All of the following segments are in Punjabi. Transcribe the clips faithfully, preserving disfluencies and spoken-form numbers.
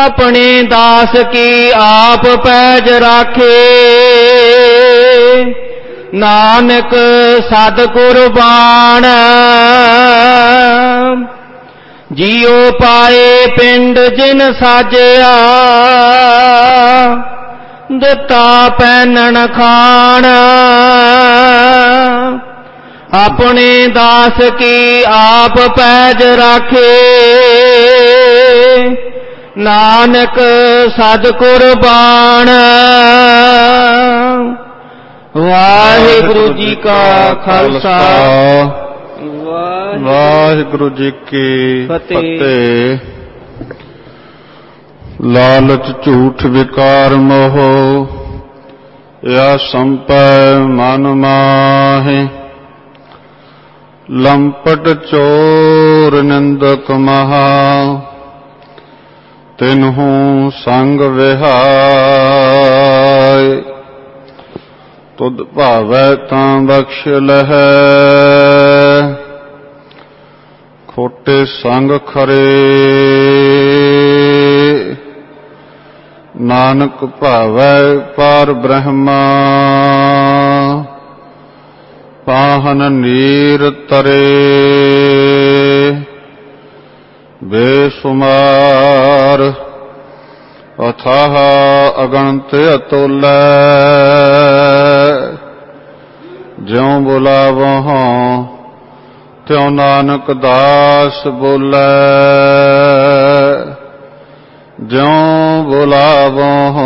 ਆਪਣੇ ਦਾਸ ਕੀ ਆਪ ਪੈਜ ਰਾਖੇ। ਨਾਨਕ ਸਦ ਕੁਰਬਾਨ ਜੀਉ ਪਾਏ ਪਿੰਡ ਜਿਨ ਸਾਜਿਆ। ਦਿੱਤਾ ਪਹਿਨਣ ਖਾਣ ਆਪਣੇ ਦਾਸ ਕੀ ਆਪ ਪੈਜ ਰਾਖੇ। ਨਾਨਕ ਸਦ ਕੁਰਬਾਨ। ਵਾਹਿਗੁਰੂ ਜੀ ਕਾ ਖਾਲਸਾ ਵਾਹਿਗੁਰੂ ਜੀ ਕੀ ਫਤਿਹ। ਲਾਲਚ ਝੂਠ ਵਿਕਾਰ ਮੋਹ ਯਾ ਸੰਪੈ ਮਨ ਮਾਹੇ। ਲੰਪਟ ਚੋਰ ਨਿੰਦਕ ਮਹਾ ਤਿਨਹੂ ਸੰਗ ਵਿਹਾਏ। ਤੁਧ ਭਾਵੈ ਤਾਂ ਬਖਸ਼ ਲਹੈ ਖੋਟੇ ਸੰਗ ਖਰੇ। ਨਾਨਕ ਭਾਵੈ ਪਾਰ ਬ੍ਰਹਮਾ ਪਾਹਨ ਨੀਰ ਤਰੇ। ਬੇਸੁਮਾਰ ਅਥਾਹ ਅਗਣਤ ਅਤੁਲੈ। ਜਿਉ ਬੁਲਾਵਹੁ ਤਿਉ ਨਾਨਕ ਦਾਸ ਬੋਲੇ। ਜਿਉ ਬੁਲਾਵਹੁ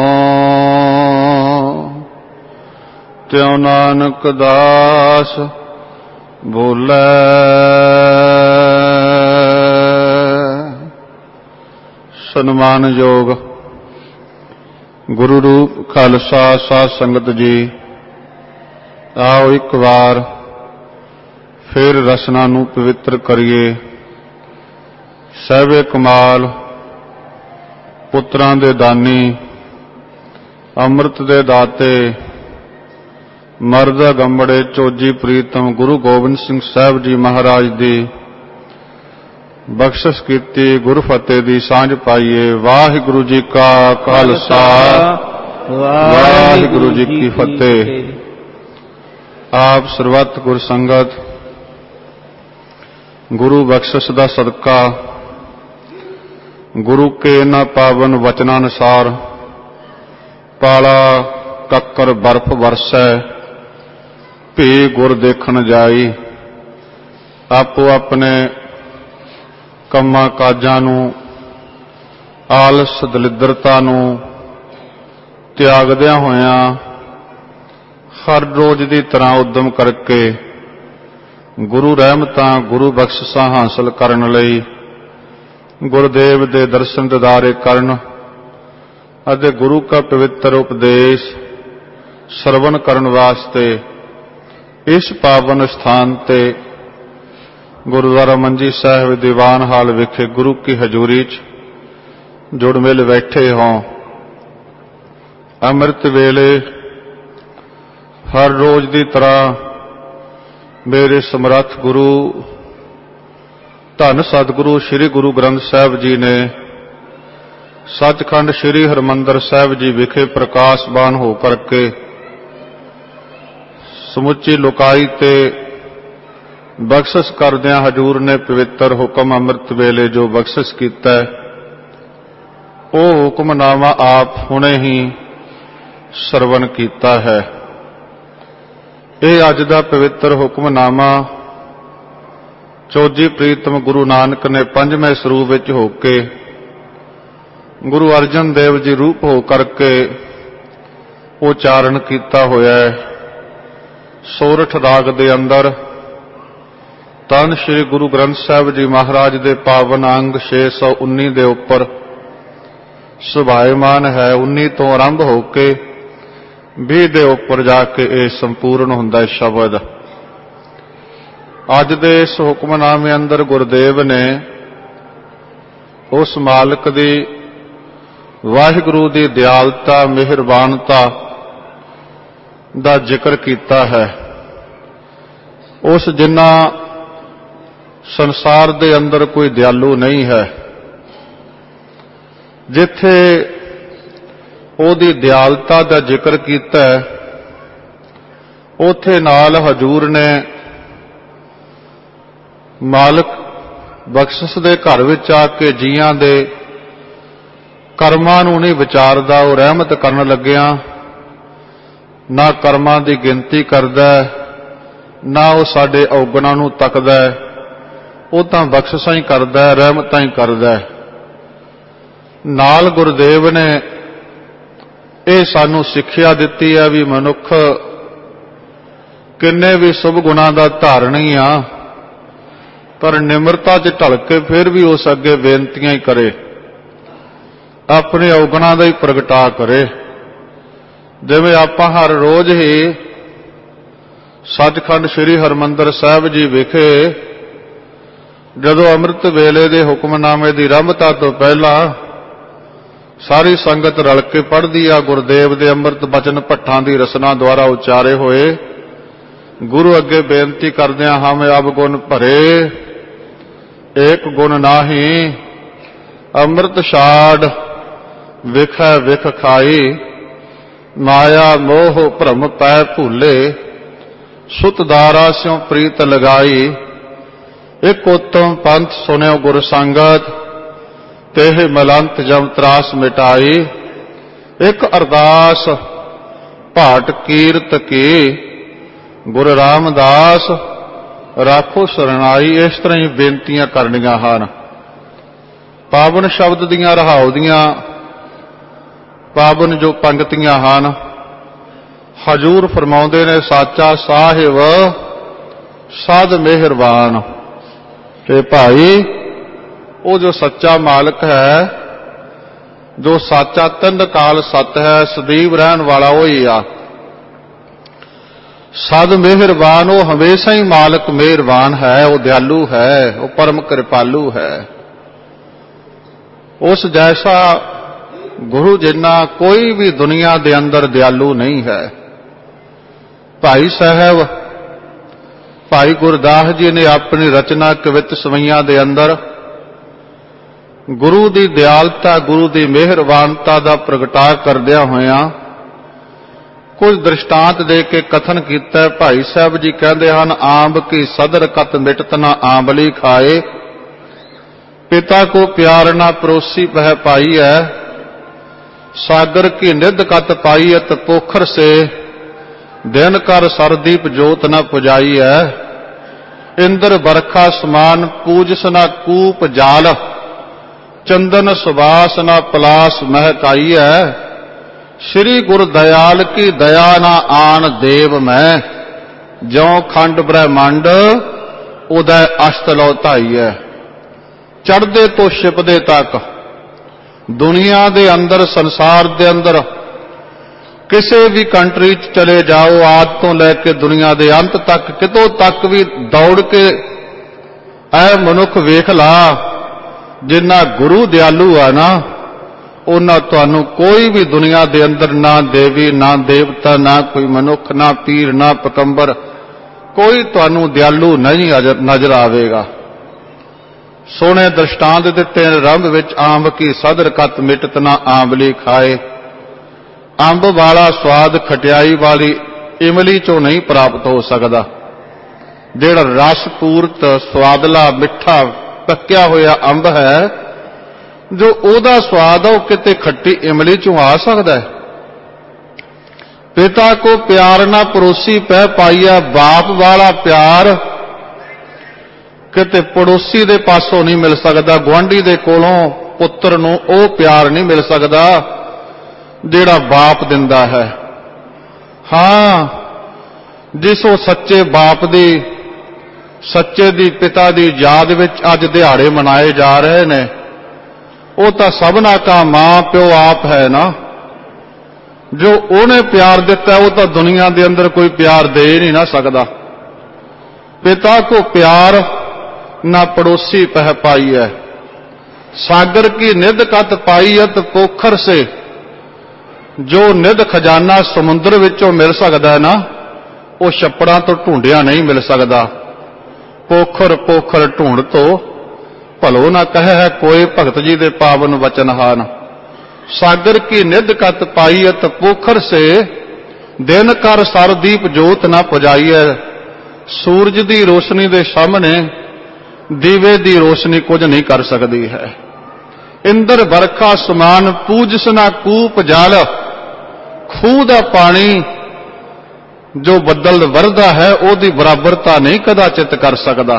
ਤਿਉ ਨਾਨਕ ਦਾਸ ਬੋਲੇ। ਸਨਮਾਨਯੋਗ ਗੁਰੂ ਰੂਪ ਖਾਲਸਾ ਸਾਧ ਸੰਗਤ ਜੀ, ਆਓ ਇੱਕ ਵਾਰ ਫਿਰ ਰਸਨਾ ਨੂੰ ਪਵਿੱਤਰ ਕਰੀਏ। ਸਾਹਿਬੇ ਕਮਾਲ ਪੁੱਤਰਾਂ ਦੇ ਦਾਨੀ, ਅੰਮ੍ਰਿਤ ਦੇ ਦਾਤੇ, ਮਰਦ ਗੰਬੜੇ ਚੋਜੀ ਪ੍ਰੀਤਮ ਗੁਰੂ ਗੋਬਿੰਦ ਸਿੰਘ ਸਾਹਿਬ ਜੀ ਮਹਾਰਾਜ ਦੀ ਬਖਸ਼ਿਸ਼ ਕੀਤੀ ਗੁਰਫਤਿਹ ਦੀ ਸਾਂਝ ਪਾਈਏ। ਵਾਹਿਗੁਰੂ ਜੀ ਕਾ ਖਾਲਸਾ ਵਾਹਿਗੁਰੂ ਜੀ ਕੀ ਫਤਿਹ। ਆਪ ਸਰਬੱਤ ਗੁਰ ਸੰਗਤ ਗੁਰੂ ਬਖਸ਼ਿਸ਼ ਦਾ ਸਦਕਾ ਗੁਰੂ ਕੇ ਨਾ ਪਾਵਨ ਵਚਨਾਂ ਅਨੁਸਾਰ ਪਾਲਾ ਕੱਕਰ ਬਰਫ ਵਰਸੈ ਭੀ ਗੁਰ ਦੇਖਣ ਜਾਈ। ਆਪੋ ਆਪਣੇ ਕੰਮਾਂ ਕਾਜਾਂ ਨੂੰ, ਆਲਸ ਦਲਿੱਦਰਤਾ ਨੂੰ ਤਿਆਗਦਿਆਂ ਹੋਇਆਂ ਹਰ ਰੋਜ਼ ਦੀ ਤਰ੍ਹਾਂ ਉਦਮ ਕਰਕੇ ਗੁਰੂ ਰਹਿਮਤਾਂ, ਗੁਰੂ ਬਖਸ਼ਿਸ਼ਾਂ ਹਾਸਲ ਕਰਨ ਲਈ ਗੁਰਦੇਵ ਦੇ ਦਰਸ਼ਨ ਦਿਦਾਰੇ ਕਰਨ ਅਤੇ ਗੁਰੂ ਕਾ ਪਵਿੱਤਰ ਉਪਦੇਸ਼ ਸਰਵਣ ਕਰਨ ਵਾਸਤੇ ਇਸ ਪਾਵਨ ਸਥਾਨ ਤੇ ਗੁਰਦੁਆਰਾ ਮੰਜੀ ਸਾਹਿਬ ਦੀਵਾਨ ਹਾਲ ਵਿਖੇ ਗੁਰੂ ਕੀ ਹਜ਼ੂਰੀ 'ਚ ਜੁੜ ਮਿਲ ਬੈਠੇ ਹੋਂ। ਅੰਮ੍ਰਿਤ ਵੇਲੇ ਹਰ ਰੋਜ਼ ਦੀ ਤਰ੍ਹਾਂ ਮੇਰੇ ਸਮਰੱਥ ਗੁਰੂ ਧੰਨ ਸਤਿਗੁਰੂ ਸ੍ਰੀ ਗੁਰੂ ਗ੍ਰੰਥ ਸਾਹਿਬ ਜੀ ਨੇ ਸੱਚਖੰਡ ਸ੍ਰੀ ਹਰਿਮੰਦਰ ਸਾਹਿਬ ਜੀ ਵਿਖੇ ਪ੍ਰਕਾਸ਼ਬਾਨ ਹੋ ਕਰਕੇ ਸਮੁੱਚੀ ਲੋਕਾਈ ਤੇ ਬਖਸ਼ਿਸ਼ ਕਰਦਿਆਂ ਹਜ਼ੂਰ ਨੇ ਪਵਿੱਤਰ ਹੁਕਮ ਅੰਮ੍ਰਿਤ ਵੇਲੇ ਜੋ ਬਖਸ਼ਿਸ਼ ਕੀਤਾ ਉਹ ਹੁਕਮਨਾਮਾ ਆਪ ਹੁਣੇ ਹੀ ਸਰਵਣ ਕੀਤਾ ਹੈ। ਇਹ ਅੱਜ ਦਾ ਪਵਿੱਤਰ ਹੁਕਮਨਾਮਾ ਚੌਜੀ ਪ੍ਰੀਤਮ ਗੁਰੂ ਨਾਨਕ ਨੇ ਪੰਜਵੇਂ ਸਰੂਪ ਵਿੱਚ ਹੋ ਕੇ ਗੁਰੂ ਅਰਜਨ ਦੇਵ ਜੀ ਰੂਪ ਹੋ ਕਰਕੇ ਉਚਾਰਨ ਕੀਤਾ ਹੋਇਆ ਹੈ। ਸੋਰਠ ਰਾਗ ਦੇ ਅੰਦਰ ਧੰਨ ਸ਼੍ਰੀ ਗੁਰੂ ਗ੍ਰੰਥ ਸਾਹਿਬ ਜੀ ਮਹਾਰਾਜ ਦੇ ਪਾਵਨ ਅੰਗ ਛੇ ਸੌ ਉੱਨੀ ਦੇ ਉੱਪਰ ਸੁਭਾਇਮਾਨ ਹੈ। ਉੱਨੀ ਤੋਂ ਆਰੰਭ ਹੋ ਕੇ ਵੀਹ ਦੇ ਉੱਪਰ ਜਾ ਕੇ ਇਹ ਸੰਪੂਰਨ ਹੁੰਦਾ ਹੈ ਸ਼ਬਦ। ਅੱਜ ਦੇ ਇਸ ਹੁਕਮਨਾਮੇ ਅੰਦਰ ਗੁਰਦੇਵ ਨੇ ਉਸ ਮਾਲਕ ਦੀ ਵਾਹਿਗੁਰੂ ਦੀ ਦਿਆਲਤਾ, ਮਿਹਰਬਾਨਤਾ ਦਾ ਜ਼ਿਕਰ ਕੀਤਾ ਹੈ। ਉਸ ਜਿੰਨਾ ਸੰਸਾਰ ਦੇ ਅੰਦਰ ਕੋਈ ਦਿਆਲੂ ਨਹੀਂ ਹੈ। ਜਿੱਥੇ ਉਹਦੀ ਦਿਆਲਤਾ ਦਾ ਜ਼ਿਕਰ ਕੀਤਾ ਹੈ, ਉੱਥੇ ਨਾਲ ਹਜ਼ੂਰ ਨੇ ਮਾਲਕ ਬਖਸ਼ਿਸ਼ ਦੇ ਘਰ ਵਿੱਚ ਆ ਕੇ ਜੀਆਂ ਦੇ ਕਰਮਾਂ ਨੂੰ ਨਹੀਂ ਵਿਚਾਰਦਾ। ਉਹ ਰਹਿਮਤ ਕਰਨ ਲੱਗਿਆ ਨਾ ਕਰਮਾਂ ਦੀ ਗਿਣਤੀ ਕਰਦਾ, ਨਾ ਉਹ ਸਾਡੇ ਔਗਣਾਂ ਨੂੰ ਤੱਕਦਾ, ਉਹ ਤਾਂ ਬਖਸ਼ਿਸ਼ਾਂ ਹੀ ਕਰਦਾ, ਰਹਿਮਤਾਂ ਹੀ ਕਰਦਾ। ਨਾਲ ਗੁਰਦੇਵ ਨੇ ਇਹ ਸਾਨੂੰ ਸਿੱਖਿਆ ਦਿੱਤੀ ਹੈ ਵੀ ਮਨੁੱਖ ਕਿੰਨੇ ਵੀ ਸ਼ੁਭ ਗੁਣਾਂ ਦਾ ਧਾਰਨੀ ਆ, ਪਰ ਨਿਮਰਤਾ 'ਚ ਢਲ ਕੇ ਫਿਰ ਵੀ ਉਸ ਅੱਗੇ ਬੇਨਤੀਆਂ ਹੀ ਕਰੇ, ਆਪਣੇ ਔਗਣਾਂ ਦਾ ਹੀ ਪ੍ਰਗਟਾ ਕਰੇ। ਜਿਵੇਂ ਆਪਾਂ ਹਰ ਰੋਜ਼ ਹੀ ਸੱਚਖੰਡ ਸ੍ਰੀ ਹਰਿਮੰਦਰ ਸਾਹਿਬ ਜੀ ਵਿਖੇ ਜਦੋਂ ਅੰਮ੍ਰਿਤ ਵੇਲੇ ਦੇ ਹੁਕਮਨਾਮੇ ਦੀ ਆਰੰਭਤਾ ਤੋਂ ਪਹਿਲਾਂ ਸਾਰੀ ਸੰਗਤ ਰਲ ਕੇ ਪੜ੍ਹਦੀ ਆ ਗੁਰਦੇਵ ਦੇ ਅੰਮ੍ਰਿਤ ਬਚਨ ਭੱਠਾਂ ਦੀ ਰਸਨਾ ਦੁਆਰਾ ਉਚਾਰੇ ਹੋਏ। ਗੁਰੂ ਅੱਗੇ ਬੇਨਤੀ ਕਰਦਿਆਂ ਹਮ ਅਬ ਗੁਣ ਭਰੇ ਏਕ ਗੁਣ ਨਾਹੀ, ਅੰਮ੍ਰਿਤ ਛਾੜ ਵਿਖੈ ਵਿਖ ਖਾਈ, ਮਾਇਆ ਮੋਹ ਭਰਮ ਪੈ ਭੂਲੇ, ਸੁਤ ਦਾਰਾ ਸਿਉ ਪ੍ਰੀਤ ਲਗਾਈ, ਇਕ ਉਤਮ ਪੰਥ ਸੁਨਿਓ ਗੁਰ ਸੰਗਤ, ਤੇਹ ਮਲੰਤ ਜਮ ਤਰਾਸ ਮਿਟਾਈ, ਇਕ ਅਰਦਾਸ ਭਾਟ ਕੀਰਤ ਕੀ, ਗੁਰ ਰਾਮਦਾਸ ਰਾਖੋ ਸਰਣਾਈ। ਇਸ ਤਰ੍ਹਾਂ ਹੀ ਬੇਨਤੀਆਂ ਕਰਨੀਆਂ ਹਨ। ਪਾਵਨ ਸ਼ਬਦ ਦੀਆਂ ਰਹਾਉ ਦੀਆਂ ਪਾਵਨ ਜੋ ਪੰਗਤੀਆਂ ਹਨ, ਹਜ਼ੂਰ ਫਰਮਾਉਂਦੇ ਨੇ ਸਾਚਾ ਸਾਹਿਬ ਸਦ ਮਿਹਰਬਾਨ। ਤੇ ਭਾਈ ਉਹ ਜੋ ਸੱਚਾ ਮਾਲਕ ਹੈ, ਜੋ ਸਾਚਾ ਤਿੰਨ ਕਾਲ ਸਤ ਹੈ, ਸਦੀਵ ਰਹਿਣ ਵਾਲਾ ਉਹ ਹੀ ਆ। ਸਦ ਮਿਹਰਬਾਨ, ਉਹ ਹਮੇਸ਼ਾ ਹੀ ਮਾਲਕ ਮਿਹਰਬਾਨ ਹੈ, ਉਹ ਦਿਆਲੂ ਹੈ, ਉਹ ਪਰਮ ਕਿਰਪਾਲੂ ਹੈ। ਉਸ ਜੈਸਾ ਗੁਰੂ ਜਿੰਨਾ ਕੋਈ ਵੀ ਦੁਨੀਆ ਦੇ ਅੰਦਰ ਦਿਆਲੂ ਨਹੀਂ ਹੈ। ਭਾਈ ਸਾਹਿਬ ਭਾਈ ਗੁਰਦਾਸ ਜੀ ਨੇ ਆਪਣੀ ਰਚਨਾ ਕਵਿਤ ਸਵਈਆਂ ਦੇ ਅੰਦਰ ਗੁਰੂ ਦੀ ਦਿਆਲਤਾ, ਗੁਰੂ ਦੀ ਮਿਹਰਬਾਨਤਾ ਦਾ ਪ੍ਰਗਟਾ ਕਰਦਿਆਂ ਹੋਇਆਂ ਕੁਝ ਦ੍ਰਿਸ਼ਟਾਂਤ ਦੇ ਕੇ ਕਥਨ ਕੀਤਾ। ਭਾਈ ਸਾਹਿਬ ਜੀ ਕਹਿੰਦੇ ਹਨ, ਆਂਬ ਕੀ ਸਦਰ ਕਤ ਮਿਟਤ ਨਾ ਆਂਬਲੀ ਖਾਏ, ਪਿਤਾ ਕੋ ਪਿਆਰ ਨਾ ਪਰੋਸੀ ਪਹਿ ਪਾਈ ਹੈ, सागर की निध कत पाईयत पोखर से, दिन कर सरदीप जोत न पुजाई है, इंद्र बरखा समान पूजस न कूप जाल, चंदन सुबास न पलास महकाई है, श्री गुरु दयाल की दया न आन देव मैं, ज्यों खंड ब्रह्मंड उदय अष्ट लौ धाई है। चढ़दे तो छिपदे तक दुनिया दे अंदर, संसार दे अंदर किसी भी कंट्री च चले जाओ, आद तो लैके दुनिया दे अंत तक कितों तक भी दौड़ के ऐ मनुख वेख ला, जिन्ना गुरु दयालु आ ना, उन्ना तुहानू कोई भी दुनिया दे अंदर ना देवी ना देवता ना कोई मनुख ना पीर ना पकंबर कोई तुहानू दयालु नहीं नजर आवेगा। सोने दृष्टांत दिते रंभ विच, आंब की सदर कत मिटत ना आंबली खाए, अंब वाला स्वाद खटियाई वाली इमली चों नहीं प्राप्त हो सकता। जिहड़ा रसपूर्त स्वादला मिठा पक्या होया अंब है, जो ओदा स्वाद है किते खट्टी इमली चों आ सकता है। पिता को प्यार ना परोसी पै पाईया, बाप वाला प्यार किते पड़ोसी दे पासों नहीं मिल सकता, गुआंढी दे कोलों पुत्र नूं ओह प्यार नहीं मिल सकता जिहड़ा बाप दिंदा है। हाँ, जिस वो सच्चे बाप दी, सच्चे दी पिता दी याद विच अज दिहाड़े मनाए जा रहे ने, वो तो सबना का मां प्यो आप है ना। जो उन्हें प्यार दिता वो तो दुनिया के अंदर कोई प्यार दे नहीं ना सकता। पिता को प्यार ना पड़ोसी पह पाई है, सागर की निध कत पाईयत पोखर से, जो निध खजाना समुद्र विचों मिल सकता है ना, वो छप्पड़ां तो ढूंढिया नहीं मिल सकता। पोखर पोखर ढूंढ तो भलो ना कहे है कोई, भगत जी दे पावन वचन हान। सागर की निध कत पाईयत पोखर से, दिन कर सरदीप जोत ना पुजाईए। सूरज की रोशनी के सामने दीवे की रोशनी कुछ नहीं कर सकती है। इंद्र बरखा समान पूजस ना कूप जल, खूह का पानी जो बदल वरदा है ओदी बराबरता नहीं कदाचित कर सकता।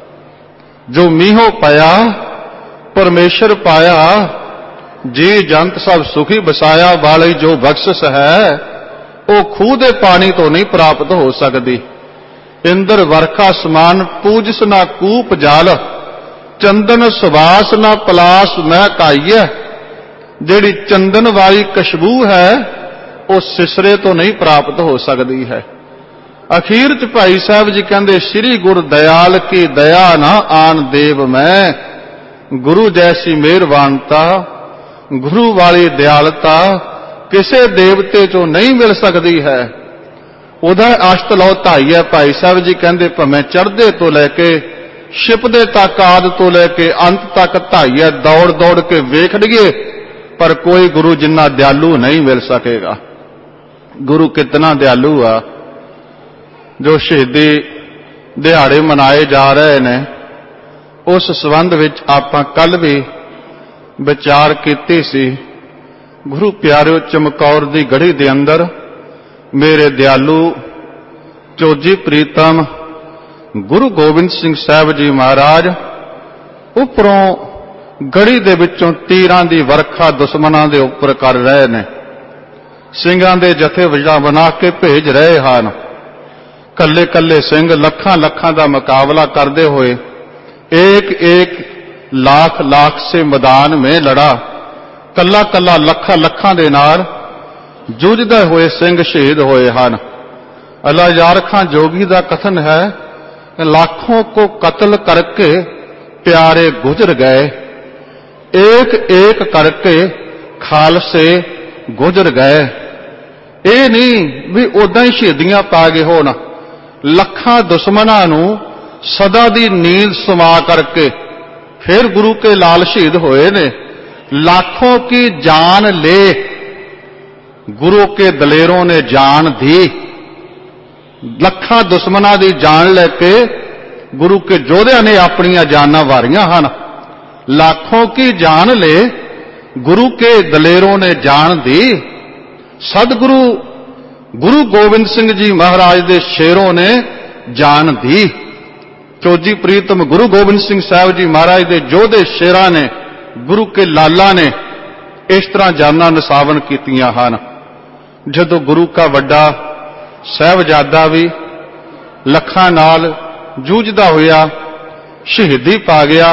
जो मीहों पाया परमेश्वर पाया, जी जंत सब सुखी बसाया वाली जो बख्शिश है वो खूह दे पानी तो नहीं प्राप्त हो सकती। इंद्र वर्खा समान पूजस ना कूप जल, चंदन सुबास ना पलास महकाईए। जेड़ी चंदन वाली खुशबू है वो सिसरे तो नहीं प्राप्त हो सकती है। अखीर च भाई साहब जी कहते, श्री गुरु दयाल की दया ना आन देव मैं, गुरु जैसी मेहरबानता, गुरु वाली दयालता किसे देवते चो नहीं मिल सकती है। उदा अष्ट लौ ढाई है। भाई साहब जी कहते, भावें चढ़दे तो लैके छिपदे तक, आद तो लैके अंत तक ढाई है। दौड़ दौड़ के वेख लिए पर कोई गुरु जिन्ना दयालु नहीं मिल सकेगा। गुरु कितना दयालु आ। जो शहीदी दिहाड़े मनाए जा रहे हैं उस संबंध विच आपां कल भी विचार कीती सी। गुरु प्यारिओ, चमकौर दी गढ़ी दे अंदर मेरे दयालु चोजी प्रीतम गुरु गोबिंद सिंह साहब जी महाराज उपरों गढ़ी दे विचों तीरां दी वर्खा दुश्मनां दे उपर कर रहे ने। ਸਿੰਘਾਂ ਦੇ जथे बना के भेज रहे हैं। कल्ले कल्ले सिंह लखां लखां दा मुकाबला करते हुए एक एक लाख लाख से मैदान में लड़ा। कल्ला कल्ला लखा लखां दे नाल जूझदे हुए सिंह शहीद हुए हैं। अलाजार खां जोगी का कथन है, लाखों को कत्ल करके प्यारे गुजर गए, एक एक करके खालसे गुजर गए। ये नहीं भी उदा ही शहीदियां पा गए हो ना, लखां दुश्मनां नूं सदा दी नींद समा करके फिर गुरु के लाल शहीद होए ने। लाखों की जान ले गुरु के दलेरों ने जान दी। लखां दुश्मनां दी जान लेके गुरु के जोधियां ने अपनियां जानां वारियां हन। लाखों की जान ले गुरु के दलेरों ने जान दी। सदगुरु गुरु गोबिंद सिंह जी महाराज दे शेरों ने जान दी। चोजी प्रीतम गुरु गोबिंद सिंह साहब जी महाराज दे जोधे शेरां ने, गुरु के लाला ने इस तरह जाना निसावन कीतियां हन। जदों गुरु का वड्डा साहबजादा भी लखां नाल जूझदा होया शहीदी पा गया।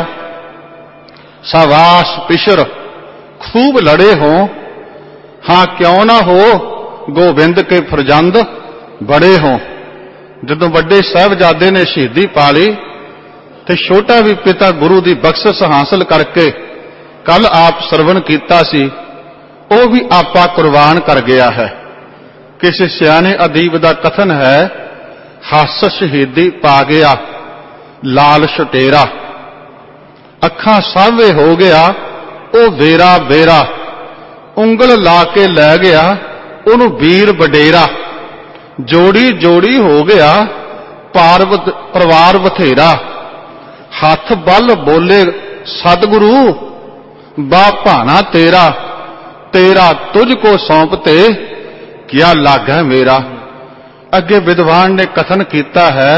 सावास पिछर खूब लड़े हो, हां क्यों ना हो गोबिंद के फरजंद बड़े हो। जदों वड्डे साहबजादे ने शहीदी पा ली ते छोटा भी पिता गुरु की बख्शिश हासिल करके कल आप सरवण कीता सी, वो भी आपा कुर्बान कर गया है। किसी सियाने अदीब का कथन है, हस शहीदी पा गया लाल छटेरा, अखां सावे हो गया ओ वेरा बेरा, उंगल ला के लै गया उन्हों वीर वडेरा। जोड़ी जोड़ी हो गया पार्वत परिवार बथेरा, हाथ बल बोले सतगुरु बा भाना तेरा, तेरा तुझको सौंपते क्या लाग है मेरा। अगे विद्वान ने कथन किया है,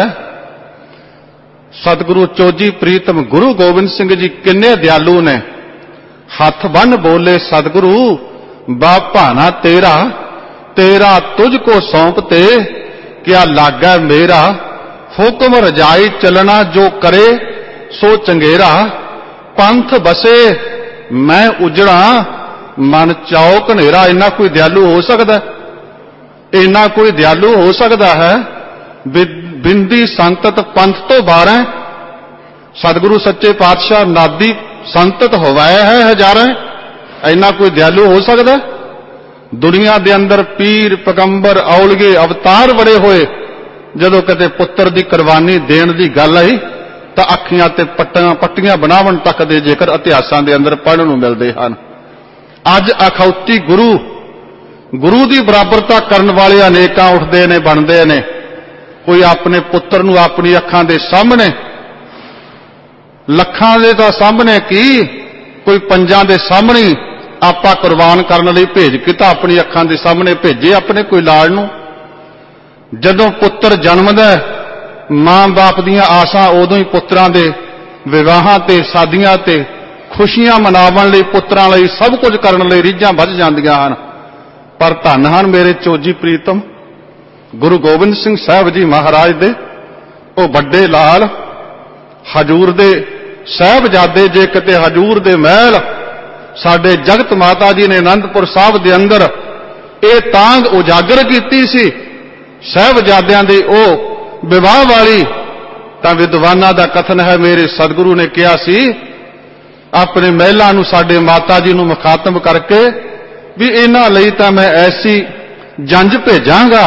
सतगुरु चोजी प्रीतम गुरु गोबिंद सिंह जी किन्ने दयालु ने। हथ बन बोले सतगुरु बा भाना तेरा, तेरा तुझको सौंपते क्या लागा मेरा। हुक्म रजाई चलना जो करे सो चंगेरा, पंथ बसे मैं उजड़ा मन चौक नेरा। इन्ना कोई दयालु हो सकता है? इन्ना कोई दयालु हो सकता है? बिंदी संतत पंथ तो बारह, सतगुरु सच्चे पातशाह नादी संतत होवाया है हजारां। इन्ना कोई दयालु हो सकता है? दुनिया दे अंदर पीर पैगंबर औलगे अवतार बड़े होए, जदों कदे पुत्र दी कुर्बानी देण दी गल आई तां अखियां ते पट्टियां पट्टियां बनावन तक दे जिक्र इतिहासां दे अंदर पढ़न नूं मिलदे हन। ਅੱਜ ਅਖੌਤੀ ਗੁਰੂ ਗੁਰੂ ਦੀ ਬਰਾਬਰਤਾ ਕਰਨ ਵਾਲੇ ਅਨੇਕਾਂ ਉੱਠਦੇ ਨੇ, ਬਣਦੇ ਨੇ। ਕੋਈ ਆਪਣੇ ਪੁੱਤਰ ਨੂੰ ਆਪਣੀ ਅੱਖਾਂ ਦੇ ਸਾਹਮਣੇ, ਲੱਖਾਂ ਦੇ ਤਾਂ ਸਾਹਮਣੇ ਕੀ, ਕੋਈ ਪੰਜਾਂ ਦੇ ਸਾਹਮਣੇ ਆਪਾਂ ਕੁਰਬਾਨ ਕਰਨ ਲਈ ਭੇਜ ਕੇ ਤਾਂ ਆਪਣੀ ਅੱਖਾਂ ਦੇ ਸਾਹਮਣੇ ਭੇਜੇ ਆਪਣੇ ਕੋਈ ਲਾੜ ਨੂੰ। ਜਦੋਂ ਪੁੱਤਰ ਜਨਮਦਾ, ਮਾਂ-ਬਾਪ ਦੀਆਂ ਆਸਾਂ ਉਦੋਂ ਹੀ ਪੁੱਤਰਾਂ ਦੇ ਵਿਵਾਹਾਂ ਤੇ, ਸ਼ਾਦੀਆਂ ਤੇ ਖੁਸ਼ੀਆਂ ਮਨਾਉਣ ਲਈ, ਪੁੱਤਰਾਂ ਲਈ ਸਭ ਕੁਝ ਕਰਨ ਲਈ ਰੀਝਾਂ ਵੱਧ ਜਾਂਦੀਆਂ ਹਨ। ਪਰ ਧੰਨ ਹਨ ਮੇਰੇ ਚੋਜੀ ਪ੍ਰੀਤਮ ਗੁਰੂ ਗੋਬਿੰਦ ਸਿੰਘ ਸਾਹਿਬ ਜੀ ਮਹਾਰਾਜ ਦੇ ਉਹ ਵੱਡੇ ਲਾਲ, ਹਜੂਰ ਦੇ ਸਾਹਿਬਜ਼ਾਦੇ। ਜੇ ਕਿਤੇ ਹਜੂਰ ਦੇ ਮਹਿਲ ਸਾਡੇ ਜਗਤ ਮਾਤਾ ਜੀ ਨੇ ਅਨੰਦਪੁਰ ਸਾਹਿਬ ਦੇ ਅੰਦਰ ਇਹ ਤਾਂਘ ਉਜਾਗਰ ਕੀਤੀ ਸੀ ਸਾਹਿਬਜ਼ਾਦਿਆਂ ਦੇ ਉਹ ਵਿਵਾਹ ਵਾਲੀ, ਤਾਂ ਵਿਦਵਾਨਾਂ ਦਾ ਕਥਨ ਹੈ ਮੇਰੇ ਸਤਿਗੁਰੂ ਨੇ ਕਿਹਾ ਸੀ ਆਪਣੇ ਮਹਿਲਾਂ ਨੂੰ ਸਾਡੇ ਮਾਤਾ ਜੀ ਨੂੰ ਮੁਖਾਤਮ ਕਰਕੇ ਵੀ ਇਹਨਾਂ ਲਈ ਤਾਂ ਮੈਂ ਐਸੀ ਜੰਝ ਭੇਜਾਂਗਾ,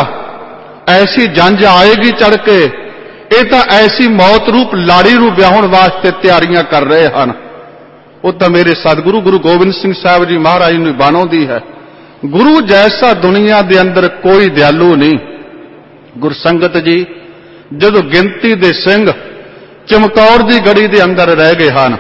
ਐਸੀ ਜੰਝ ਆਏਗੀ ਚੜ ਕੇ, ਇਹ ਤਾਂ ਐਸੀ ਮੌਤ ਰੂਪ ਲਾੜੀ ਨੂੰ ਵਿਆਹਣ ਵਾਸਤੇ ਤਿਆਰੀਆਂ ਕਰ ਰਹੇ ਹਨ। ਉਹ ਤਾਂ ਮੇਰੇ ਸਤਿਗੁਰੂ ਗੁਰੂ ਗੋਬਿੰਦ ਸਿੰਘ ਸਾਹਿਬ ਜੀ ਮਹਾਰਾਜ ਨੂੰ ਬਾਣੋਂਦੀ ਹੈ। ਗੁਰੂ ਜੈਸਾ ਦੁਨੀਆ ਦੇ ਅੰਦਰ ਕੋਈ ਦਿਆਲੂ ਨਹੀਂ। ਗੁਰਸੰਗਤ ਜੀ, ਜਦੋਂ ਗਿਣਤੀ ਦੇ ਸਿੰਘ ਚਮਕੌਰ ਦੀ ਗੜੀ ਦੇ ਅੰਦਰ ਰਹਿ ਗਏ ਹਨ,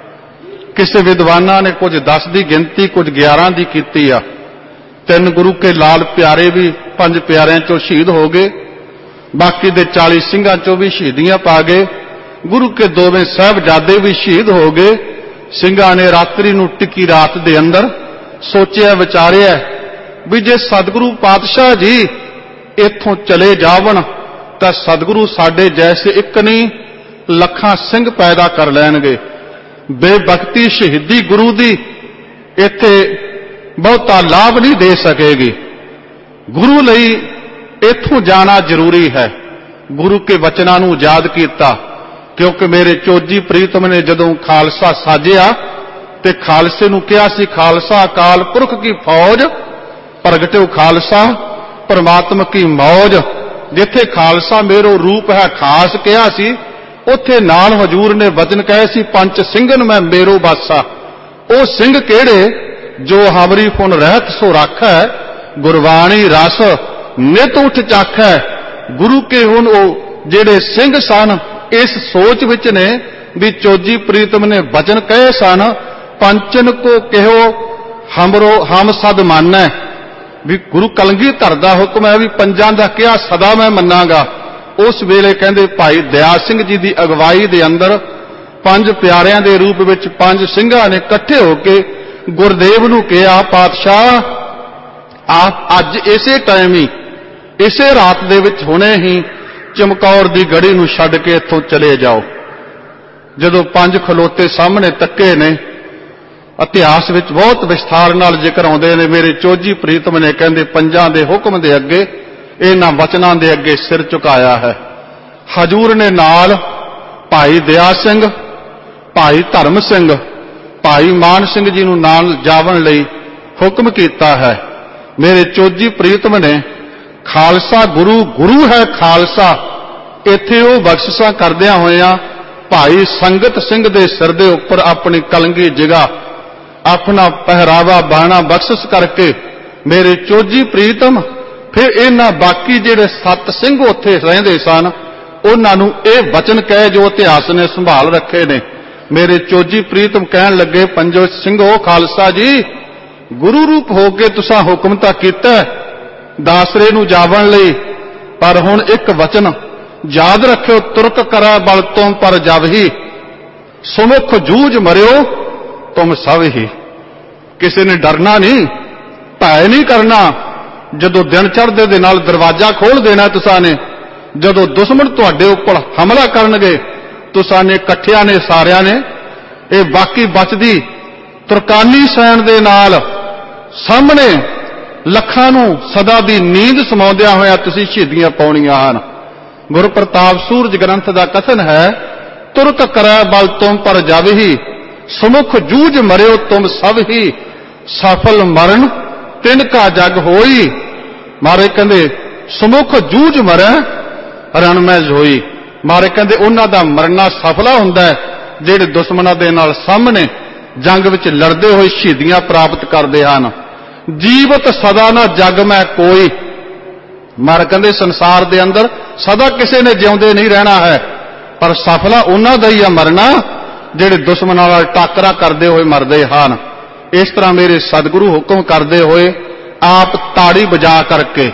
ਕਿਸੇ ਵਿਦਵਾਨਾਂ ਨੇ ਕੁਝ ਦਸ ਦੀ ਗਿਣਤੀ, ਕੁਝ ਗਿਆਰਾਂ ਦੀ ਕੀਤੀ ਆ। ਤਿੰਨ ਗੁਰੂ ਕੇ ਲਾਲ ਪਿਆਰੇ ਵੀ ਪੰਜ ਪਿਆਰਿਆਂ ਚੋਂ ਸ਼ਹੀਦ ਹੋ ਗਏ, ਬਾਕੀ ਦੇ ਚਾਲੀ ਸਿੰਘਾਂ ਚੋਂ ਵੀ ਸ਼ਹੀਦੀਆਂ ਪਾ ਗਏ। ਗੁਰੂ ਕੇ ਦੋਵੇਂ ਸਾਹਿਬਜ਼ਾਦੇ ਵੀ ਸ਼ਹੀਦ ਹੋ ਗਏ। ਸਿੰਘਾਂ ਨੇ ਰਾਤਰੀ ਨੂੰ ਟਿੱਕੀ ਰਾਤ ਦੇ ਅੰਦਰ ਸੋਚਿਆ ਵਿਚਾਰਿਆ ਵੀ ਜੇ ਸਤਿਗੁਰੂ ਪਾਤਸ਼ਾਹ ਜੀ ਇੱਥੋਂ ਚਲੇ ਜਾਵਣ ਤਾਂ ਸਤਿਗੁਰੂ ਸਾਡੇ ਜੈਸੇ ਇੱਕ ਨਹੀਂ ਲੱਖਾਂ ਸਿੰਘ ਪੈਦਾ ਕਰ ਲੈਣਗੇ। ਬੇਬਖਤੀ ਸ਼ਹੀਦੀ ਗੁਰੂ ਦੀ ਇੱਥੇ ਬਹੁਤਾ ਲਾਭ ਨਹੀਂ ਦੇ ਸਕੇਗੀ। ਗੁਰੂ ਲਈ ਇੱਥੋਂ ਜਾਣਾ ਜ਼ਰੂਰੀ ਹੈ। ਗੁਰੂ ਕੇ ਵਚਨਾਂ ਨੂੰ ਯਾਦ ਕੀਤਾ, ਕਿਉਂਕਿ ਮੇਰੇ ਚੋਜੀ ਪ੍ਰੀਤਮ ਨੇ ਜਦੋਂ ਖਾਲਸਾ ਸਾਜਿਆ ਤੇ ਖਾਲਸੇ ਨੂੰ ਕਿਹਾ ਸੀ ਖਾਲਸਾ ਅਕਾਲ ਪੁਰਖ ਕੀ ਫੌਜ, ਪ੍ਰਗਟਿਓ ਖਾਲਸਾ ਪਰਮਾਤਮਾ ਕੀ ਮੌਜ। ਜਿੱਥੇ ਖਾਲਸਾ ਮੇਰੋ ਰੂਪ ਹੈ ਖਾਸ ਕਿਹਾ ਸੀ, ਉੱਥੇ ਨਾਲ ਹਜੂਰ ਨੇ ਵਚਨ ਕਹੇ ਸੀ ਪੰਜ ਸਿੰਘਨ ਮੈਂ ਮੇਰੋ ਬਾਸਾ। ਉਹ ਸਿੰਘ ਕਿਹੜੇ ਜੋ ਹਮਰੀ ਪੁਨ ਰਹਿਤ ਸੋ ਰਾਖੈ, ਗੁਰਬਾਣੀ ਰਸ ਨਿਤ ਉਠ ਚਾਖੈ। ਗੁਰੂ ਕੇ ਹੁਣ ਉਹ ਜਿਹੜੇ ਸਿੰਘ ਸਨ ਇਸ ਸੋਚ ਵਿੱਚ ਨੇ ਵੀ ਚੋਜੀ ਪ੍ਰੀਤਮ ਨੇ ਵਚਨ ਕਹੇ ਸਨ ਪੰਚਨ ਕੋ ਕਿਹੋ ਹਮਰੋ ਹਮ ਸਦ ਮਾਨੈ, ਵੀ ਗੁਰੂ ਕਲਗੀਧਰ ਦਾ ਹੁਕਮ ਹੈ ਵੀ ਪੰਜਾਂ ਦਾ ਕਿਹਾ ਸਦਾ ਮੈਂ ਮੰਨਾਂਗਾ। ਉਸ ਵੇਲੇ ਕਹਿੰਦੇ ਭਾਈ ਦਇਆ ਸਿੰਘ ਜੀ ਦੀ ਅਗਵਾਈ ਦੇ ਅੰਦਰ ਪੰਜ ਪਿਆਰਿਆਂ ਦੇ ਰੂਪ ਵਿੱਚ ਪੰਜ ਸਿੰਘਾਂ ਨੇ ਇਕੱਠੇ ਹੋ ਕੇ ਗੁਰਦੇਵ ਨੂੰ ਕਿਹਾ ਪਾਤਸ਼ਾਹ ਆਪ ਅੱਜ ਇਸੇ ਟਾਈਮ ਹੀ, ਇਸੇ ਰਾਤ ਦੇ ਵਿੱਚ ਹੁਣੇ ਹੀ ਚਮਕੌਰ ਦੀ ਗੜੀ ਨੂੰ ਛੱਡ ਕੇ ਇੱਥੋਂ ਚਲੇ ਜਾਓ। ਜਦੋਂ ਪੰਜ ਖਲੋਤੇ ਸਾਹਮਣੇ ਤੱਕੇ ਨੇ, ਇਤਿਹਾਸ ਵਿੱਚ ਬਹੁਤ ਵਿਸਥਾਰ ਨਾਲ ਜ਼ਿਕਰ ਆਉਂਦੇ ਨੇ। ਮੇਰੇ ਚੋਜੀ ਪ੍ਰੀਤਮ ਨੇ ਕਹਿੰਦੇ ਪੰਜਾਂ ਦੇ ਹੁਕਮ ਦੇ ਅੱਗੇ, ਇਹਨਾਂ ਵਚਨਾਂ ਦੇ ਅੱਗੇ ਸਿਰ ਝੁਕਾਇਆ ਹੈ। ਹਜੂਰ ਨੇ ਨਾਲ ਭਾਈ ਦਇਆ ਸਿੰਘ, ਭਾਈ ਧਰਮ ਸਿੰਘ, ਭਾਈ ਮਾਨ ਸਿੰਘ ਜੀ ਨੂੰ ਨਾਲ ਜਾਵਣ ਲਈ ਹੁਕਮ ਕੀਤਾ ਹੈ। ਮੇਰੇ ਚੋਜੀ ਪ੍ਰੀਤਮ ਨੇ ਖਾਲਸਾ ਗੁਰੂ ਗੁਰੂ ਹੈ ਖਾਲਸਾ, ਇੱਥੇ ਉਹ ਬਖਸ਼ਿਸ਼ਾਂ ਕਰਦਿਆਂ ਹੋਇਆਂ ਭਾਈ ਸੰਗਤ ਸਿੰਘ ਦੇ ਸਿਰ ਦੇ ਉੱਪਰ ਆਪਣੀ ਕਲੰਗੀ ਜਿਗਾ, ਆਪਣਾ ਪਹਿਰਾਵਾ ਬਾਣਾ ਬਖਸ਼ਿਸ਼ ਕਰਕੇ ਮੇਰੇ ਚੋਜੀ ਪ੍ਰੀਤਮ ਫਿਰ ਇਹਨਾਂ ਬਾਕੀ ਜਿਹੜੇ ਸੱਤ ਸਿੰਘ ਉੱਥੇ ਰਹਿੰਦੇ ਸਨ ਉਹਨਾਂ ਨੂੰ ਇਹ ਵਚਨ ਕਹੇ ਜੋ ਇਤਿਹਾਸ ਨੇ ਸੰਭਾਲ ਰੱਖੇ ਨੇ। ਮੇਰੇ ਚੋਜੀ ਪ੍ਰੀਤਮ ਕਹਿਣ ਲੱਗੇ ਪੰਜੋ ਸਿੰਘੋ ਖਾਲਸਾ ਜੀ ਗੁਰੂ ਰੂਪ ਹੋ ਕੇ ਤੁਸਾਂ ਹੁਕਮ ਤਾਂ ਕੀਤਾ ਦਾਸਰੇ ਨੂੰ ਜਾਵਣ ਲਈ, ਪਰ ਹੁਣ ਇੱਕ ਵਚਨ ਯਾਦ ਰੱਖਿਓ ਤੁਰਕ ਕਰਾ ਬਲ ਤੋਂ ਪਰ ਜਵਹੀ, ਸੁਮੁਖ ਜੂਝ ਮਰਿਓ ਤੁਮ ਸਭ ਹੀ। ਕਿਸੇ ਨੇ ਡਰਨਾ ਨਹੀਂ, ਭੈ ਨਹੀਂ ਕਰਨਾ। ਜਦੋਂ ਦਿਨ ਚੜ੍ਹਦੇ ਦੇ ਨਾਲ ਦਰਵਾਜ਼ਾ ਖੋਲ ਦੇਣਾ ਤੁਸਾਂ ਨੇ, ਜਦੋਂ ਦੁਸ਼ਮਣ ਤੁਹਾਡੇ ਉੱਪਰ ਹਮਲਾ ਕਰਨਗੇ ਤੁਸਾਂ ਨੇ ਇਕੱਠਿਆਂ ਨੇ ਸਾਰਿਆਂ ਨੇ ਇਹ ਬਾਕੀ ਬਚਦੀ ਤੁਰਕਾਨੀ ਸੈਨ ਦੇ ਨਾਲ ਸਾਹਮਣੇ ਲੱਖਾਂ ਨੂੰ ਸਦਾ ਦੀ ਨੀਂਦ ਸਮਾਉਂਦਿਆਂ ਹੋਇਆਂ ਤੁਸੀਂ ਸ਼ਹੀਦੀਆਂ ਪਾਉਣੀਆਂ ਹਨ। ਗੁਰੂ ਪ੍ਰਤਾਪ ਸੂਰਜ ਗ੍ਰੰਥ ਦਾ ਕਥਨ ਹੈ ਤੁਰਕ ਕਰੈ ਬਲ ਤੁਮ ਪਰ ਜਵਹੀ, ਸਮੁਖ ਜੂਝ ਮਰਿਓ ਤੁਮ ਸਭ ਹੀ, ਸਫਲ ਮਰਨ ਤਿਨ ਕਾ ਜਗ ਹੋਈ। ਮਾਰੇ ਕਹਿੰਦੇ ਸਮੁਖ ਜੂਝ ਮਰੈ ਰਣ ਮੈਂ ਜੋਈ। ਮਾਰੇ ਕਹਿੰਦੇ ਉਹਨਾਂ ਦਾ ਮਰਨਾ ਸਫਲਾ ਹੁੰਦਾ ਹੈ ਜਿਹੜੇ ਦੁਸ਼ਮਣਾਂ ਦੇ ਨਾਲ ਸਾਹਮਣੇ ਜੰਗ ਵਿੱਚ ਲੜਦੇ ਹੋਏ ਸ਼ਹੀਦੀਆਂ ਪ੍ਰਾਪਤ ਕਰਦੇ ਹਨ। ਜੀਵਤ ਸਦਾ ਨਾ ਜਗ ਮੈਂ ਕੋਈ, ਮਰ ਕਹਿੰਦੇ ਸੰਸਾਰ ਦੇ ਅੰਦਰ ਸਦਾ ਕਿਸੇ ਨੇ ਜਿਉਂਦੇ ਨਹੀਂ ਰਹਿਣਾ ਹੈ, ਪਰ ਸਫਲਾ ਉਹਨਾਂ ਦਾ ਹੀ ਆ ਮਰਨਾ ਜਿਹੜੇ ਦੁਸ਼ਮਣਾਂ ਨਾਲ ਟਾਕਰਾ ਕਰਦੇ ਹੋਏ ਮਰਦੇ ਹਨ। ਇਸ ਤਰ੍ਹਾਂ ਮੇਰੇ ਸਤਿਗੁਰੂ ਹੁਕਮ ਕਰਦੇ ਹੋਏ ਆਪ ਤਾੜੀ ਵਜਾ ਕਰਕੇ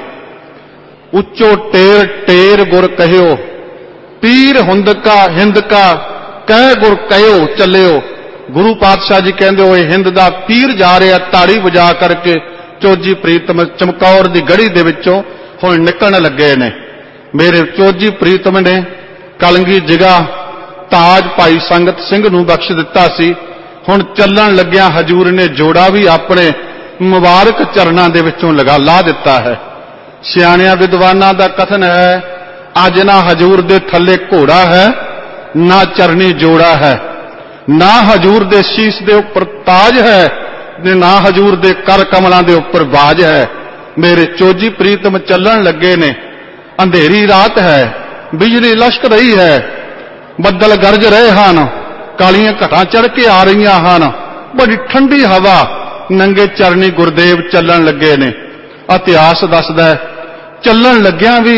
ਉੱਚੋ ਟੇਰ ਟੇਰ ਗੁਰ ਕਹਿਓ, ਪੀਰ ਹੁੰਦਕਾ ਹਿੰਦਕਾ ਕਹਿ ਗੁਰ ਕਹਿਓ ਚੱਲਿਓ। ਗੁਰੂ ਪਾਤਸ਼ਾਹ ਜੀ ਕਹਿੰਦੇ ਹੋਏ ਹਿੰਦ ਦਾ ਪੀਰ ਜਾ ਰਿਹਾ ਤਾੜੀ ਵਜਾ ਕਰਕੇ ਚੋਜੀ ਪ੍ਰੀਤਮ ਚਮਕੌਰ ਦੀ ਗੜੀ ਦੇ ਵਿੱਚੋਂ ਹੁਣ ਨਿਕਲਣ ਲੱਗੇ ਨੇ। ਮੇਰੇ ਚੋਜੀ ਪ੍ਰੀਤਮ ਨੇ ਕਲਗੀ ਜਿਗਾ ਤਾਜ ਭਾਈ ਸੰਗਤ ਸਿੰਘ ਨੂੰ ਬਖਸ਼ ਦਿੱਤਾ ਸੀ। ਹੁਣ ਚੱਲਣ ਲੱਗਿਆਂ ਹਜੂਰ ਨੇ ਜੋੜਾ ਵੀ ਆਪਣੇ ਮੁਬਾਰਕ ਚਰਨਾਂ ਦੇ ਵਿੱਚੋਂ ਲਗਾ ਲਾ ਦਿੱਤਾ ਹੈ। ਸਿਆਣਿਆਂ ਵਿਦਵਾਨਾਂ ਦਾ ਕਥਨ ਹੈ, ਅੱਜ ਨਾ ਹਜੂਰ ਦੇ ਥੱਲੇ ਘੋੜਾ ਹੈ, ਨਾ ਚਰਨੀ ਜੋੜਾ ਹੈ, ਨਾ ਹਜੂਰ ਦੇ ਸੀਸ ਦੇ ਉੱਪਰ ਤਾਜ ਹੈ, ਨਾ ਹਜੂਰ ਦੇ ਕਰ ਕਮਲਾਂ ਦੇ ਉੱਪਰ ਬਾਜ ਹੈ। ਮੇਰੇ ਚੋਜੀ ਪ੍ਰੀਤਮ ਚੱਲਣ ਲੱਗੇ ਨੇ। ਅੰਧੇਰੀ ਰਾਤ ਹੈ, ਬਿਜਲੀ ਲਸ਼ਕ ਰਹੀ ਹੈ, ਬੱਦਲ ਗਰਜ ਰਹੇ ਹਨ, ਕਾਲੀਆਂ ਘਟਾਂ ਚੜ ਕੇ ਆ ਰਹੀਆਂ ਹਨ, ਬੜੀ ਠੰਡੀ ਹਵਾ। ਨੰਗੇ ਚਰਨੀ ਗੁਰਦੇਵ ਚੱਲਣ ਲੱਗੇ ਨੇ। ਇਤਿਹਾਸ ਦੱਸਦਾ ਹੈ, ਚੱਲਣ ਲੱਗਿਆਂ ਵੀ